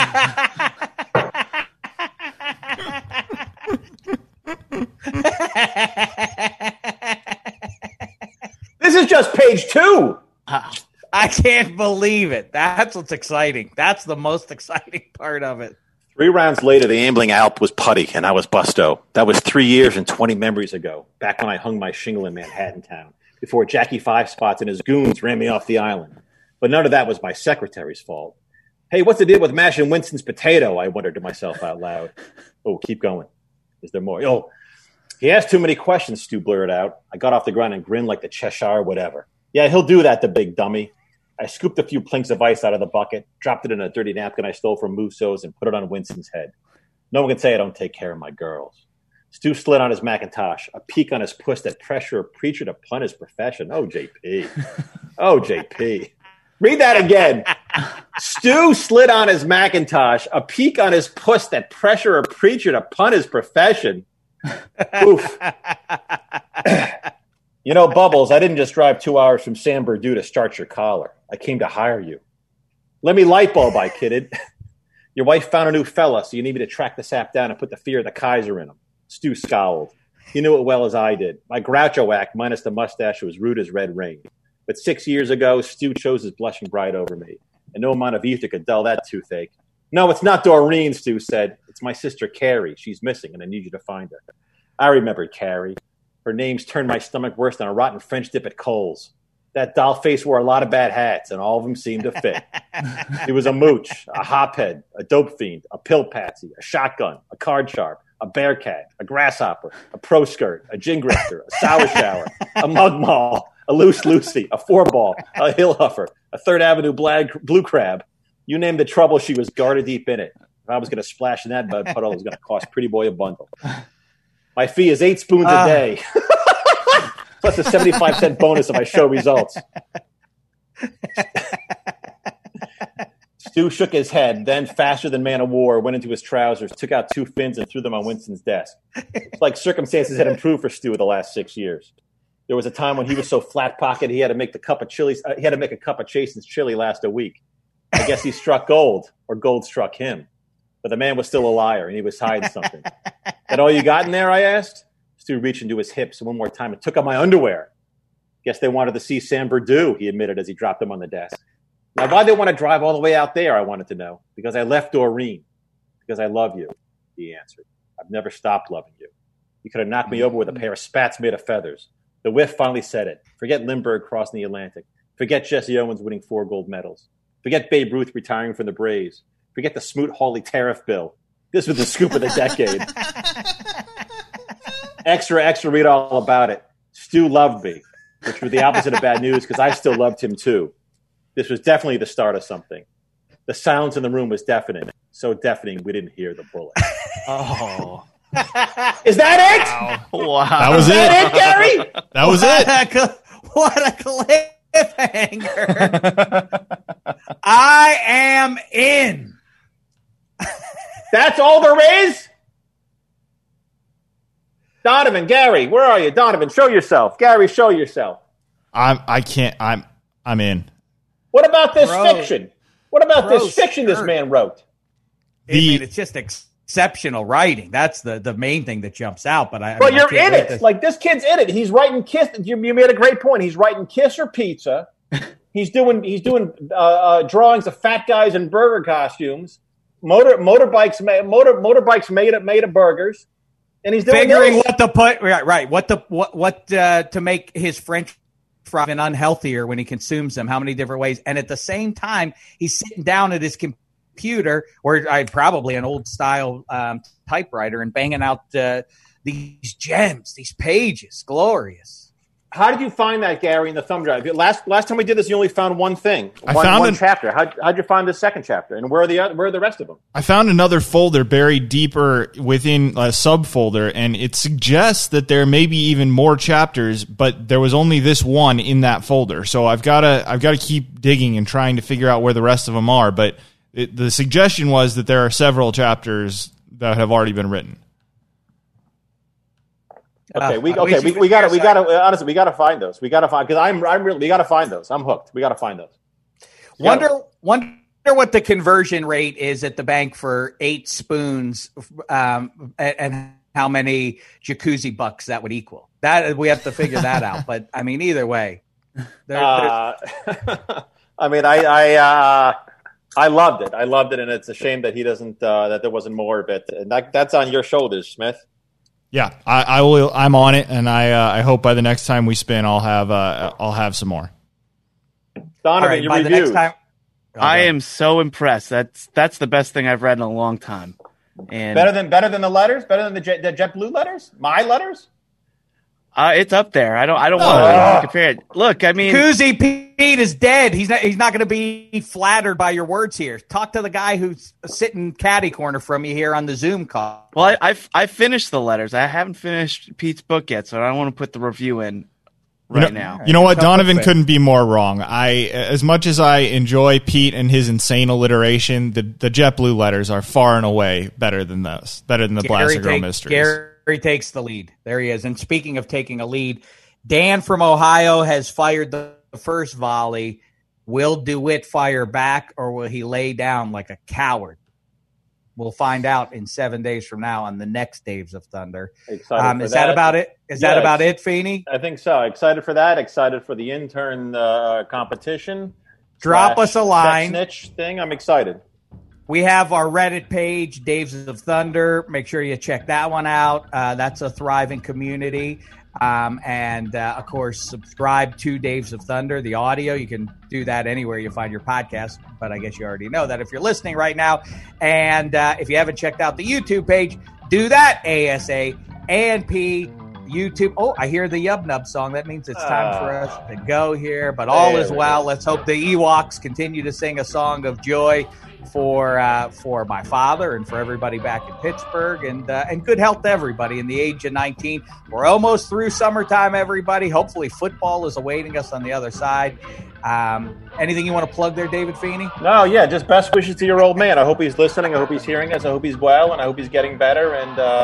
This is just page 2. I can't believe it. That's what's exciting. That's the most exciting part of it. 3 rounds later, the ambling Alp was putty, and I was Busto. That was 3 years and 20 memories ago, back when I hung my shingle in Manhattan town, before Jackie 5 Spots and his goons ran me off the island. But none of that was my secretary's fault. Hey, what's the deal with mashing Winston's potato? I wondered to myself out loud. Oh, keep going. Is there more? Oh, he asked too many questions, Stu blurted out. I got off the ground and grinned like the Cheshire whatever. Yeah, he'll do that, the big dummy. I scooped a few planks of ice out of the bucket, dropped it in a dirty napkin I stole from Musso's, and put it on Winston's head. No one can say I don't take care of my girls. Stu slid on his Macintosh, a peak on his puss that pressure a preacher to pun his profession. Oh, JP. Oh, JP. Read that again. Stu slid on his Macintosh, a peak on his puss that pressure a preacher to pun his profession. Oof. You know, Bubbles, I didn't just drive 2 hours from San Bernardino to start your collar. I came to hire you. Let me light bulb, I kidded. Your wife found a new fella, so you need me to track the sap down and put the fear of the Kaiser in him. Stu scowled. He knew it well as I did. My Groucho act, minus the mustache, was rude as red rain. But 6 years ago, Stu chose his blushing bride over me, and no amount of ether could dull that toothache. No, it's not Doreen, Stu said. It's my sister Carrie. She's missing, and I need you to find her. I remembered Carrie. Her name's turned my stomach worse than a rotten French dip at Kohl's. That doll face wore a lot of bad hats, and all of them seemed to fit. It was a mooch, a hophead, a dope fiend, a pill patsy, a shotgun, a card sharp, a bear cat, a grasshopper, a pro skirt, a gin grifter, a sour shower, a mug mall, a loose Lucy, a 4-ball, a hill huffer, a Third Avenue blue crab. You name the trouble, she was garter deep in it. If I was going to splash in that mud puddle, it was going to cost Pretty Boy a bundle. My fee is 8 spoons a day, plus a 75-cent bonus if I show results. Stu shook his head, then, faster than man of war, went into his trousers, took out 2 fins, and threw them on Winston's desk. It's like circumstances had improved for Stu the last 6 years. There was a time when he was so flat-pocketed he had to make a cup of Chasen's chili last a week. I guess he struck gold, or gold struck him. But the man was still a liar, and he was hiding something. That all you got in there, I asked? Stu reached into his hips one more time and took out my underwear. Guess they wanted to see San Bernardino, he admitted as he dropped them on the desk. Now, why'd they want to drive all the way out there, I wanted to know. Because I left Doreen. Because I love you, he answered. I've never stopped loving you. You could have knocked me over with a pair of spats made of feathers. The whiff finally said it. Forget Lindbergh crossing the Atlantic. Forget Jesse Owens winning 4 gold medals. Forget Babe Ruth retiring from the Braves. Forget the Smoot-Hawley tariff bill. This was the scoop of the decade. Extra, read all about it. Stu loved me, which was the opposite of bad news because I still loved him too. This was definitely the start of something. The silence in the room was deafening. So deafening we didn't hear the bullet. Oh. Is that it? Wow. That was it. That it, Gary? That was it. What a cliffhanger. I am in. That's all there is? Donovan, Gary, where are you? Donovan, show yourself. Gary, show yourself. I'm in. What about this fiction? What about this fiction this man wrote? It's just exceptional writing. That's the main thing that jumps out. But you're in it. Like, this kid's in it. He's writing Kiss. You made a great point. He's writing Kiss or Pizza. He's doing drawings of fat guys in burger costumes. Motorbikes made of burgers. And he's doing figuring what to put what to make his French fries even unhealthier when he consumes them. How many different ways? And at the same time, he's sitting down at his computer, or probably an old style typewriter, and banging out these gems, these pages. Glorious. How did you find that, Gary, in the thumb drive? Last time we did this, you only found one thing. One chapter. How'd you find the second chapter? And where are the rest of them? I found another folder buried deeper within a subfolder, and it suggests that there may be even more chapters, but there was only this one in that folder. So I've got to keep digging and trying to figure out where the rest of them are. But the suggestion was that there are several chapters that have already been written. Okay, we got to honestly, we got to find those. We got to find, because we got to find those. I'm hooked. We got to find those. Wonder what the conversion rate is at the bank for 8 spoons, and how many jacuzzi bucks that would equal. That we have to figure that out. But I mean, either way, I mean, I loved it. I loved it, and it's a shame that he doesn't. That there wasn't more of it. And that's on your shoulders, Smith. Yeah, I will. I'm on it, and I hope by the next time we spin, I'll have some more. Donovan, your reviews. I am so impressed. That's the best thing I've read in a long time. And better than the letters, better than the JetBlue letters, my letters. It's up there. I don't want to compare it. Look, I mean, Koozie Pete is dead. He's not going to be flattered by your words here. Talk to the guy who's sitting catty corner from you here on the Zoom call. Well, I finished the letters. I haven't finished Pete's book yet, so I don't want to put the review in now. You know what? Donovan couldn't be more wrong. As much as I enjoy Pete and his insane alliteration, the JetBlue letters are far and away better than those. Better than the Blasted Girl Mysteries. Gary takes the lead. There he is. And speaking of taking a lead, Dan from Ohio has fired the first volley. Will DeWitt fire back, or will he lay down like a coward? We'll find out in 7 days from now on the next Daves of Thunder. Is that about it? That about it, Feeney? I think so. Excited for that. Excited for the intern competition. Drop us a line. Snitch thing. I'm excited. We have our Reddit page, Daves of Thunder. Make sure you check that one out. That's a thriving community. And of course, subscribe to Daves of Thunder, the audio. You can do that anywhere you find your podcast, but I guess you already know that if you're listening right now. And if you haven't checked out the YouTube page, do that, ASA and P YouTube. Oh, I hear the Yub Nub song. That means it's time for us to go here, but all is well. Let's hope the Ewoks continue to sing a song of joy for my father and for everybody back in Pittsburgh, and good health to everybody in the age of 19. We're almost through summertime, everybody. Hopefully football is awaiting us on the other side. Anything you want to plug there, David Feeney? No, yeah, just best wishes to your old man. I hope he's listening. I hope he's hearing us. I hope he's well, and I hope he's getting better,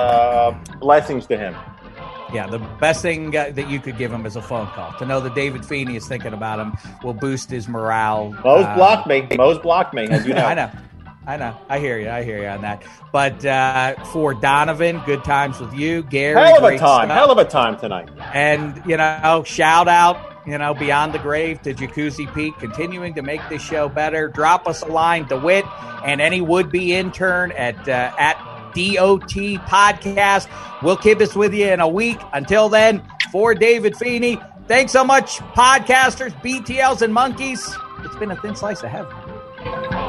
and blessings to him. Yeah, the best thing that you could give him is a phone call. To know that David Feeney is thinking about him will boost his morale. Mo's blocked me, as you know. I know. I hear you on that. But for Donovan, good times with you. Gary, hell of a time tonight. And, shout out, Beyond the Grave to Jacuzzi Pete, continuing to make this show better. Drop us a line, DeWitt, and any would-be intern at DOT podcast. We'll keep this with you in a week. Until then, for David Feeney, thanks so much, podcasters, BTLs, and monkeys. It's been a thin slice of heaven.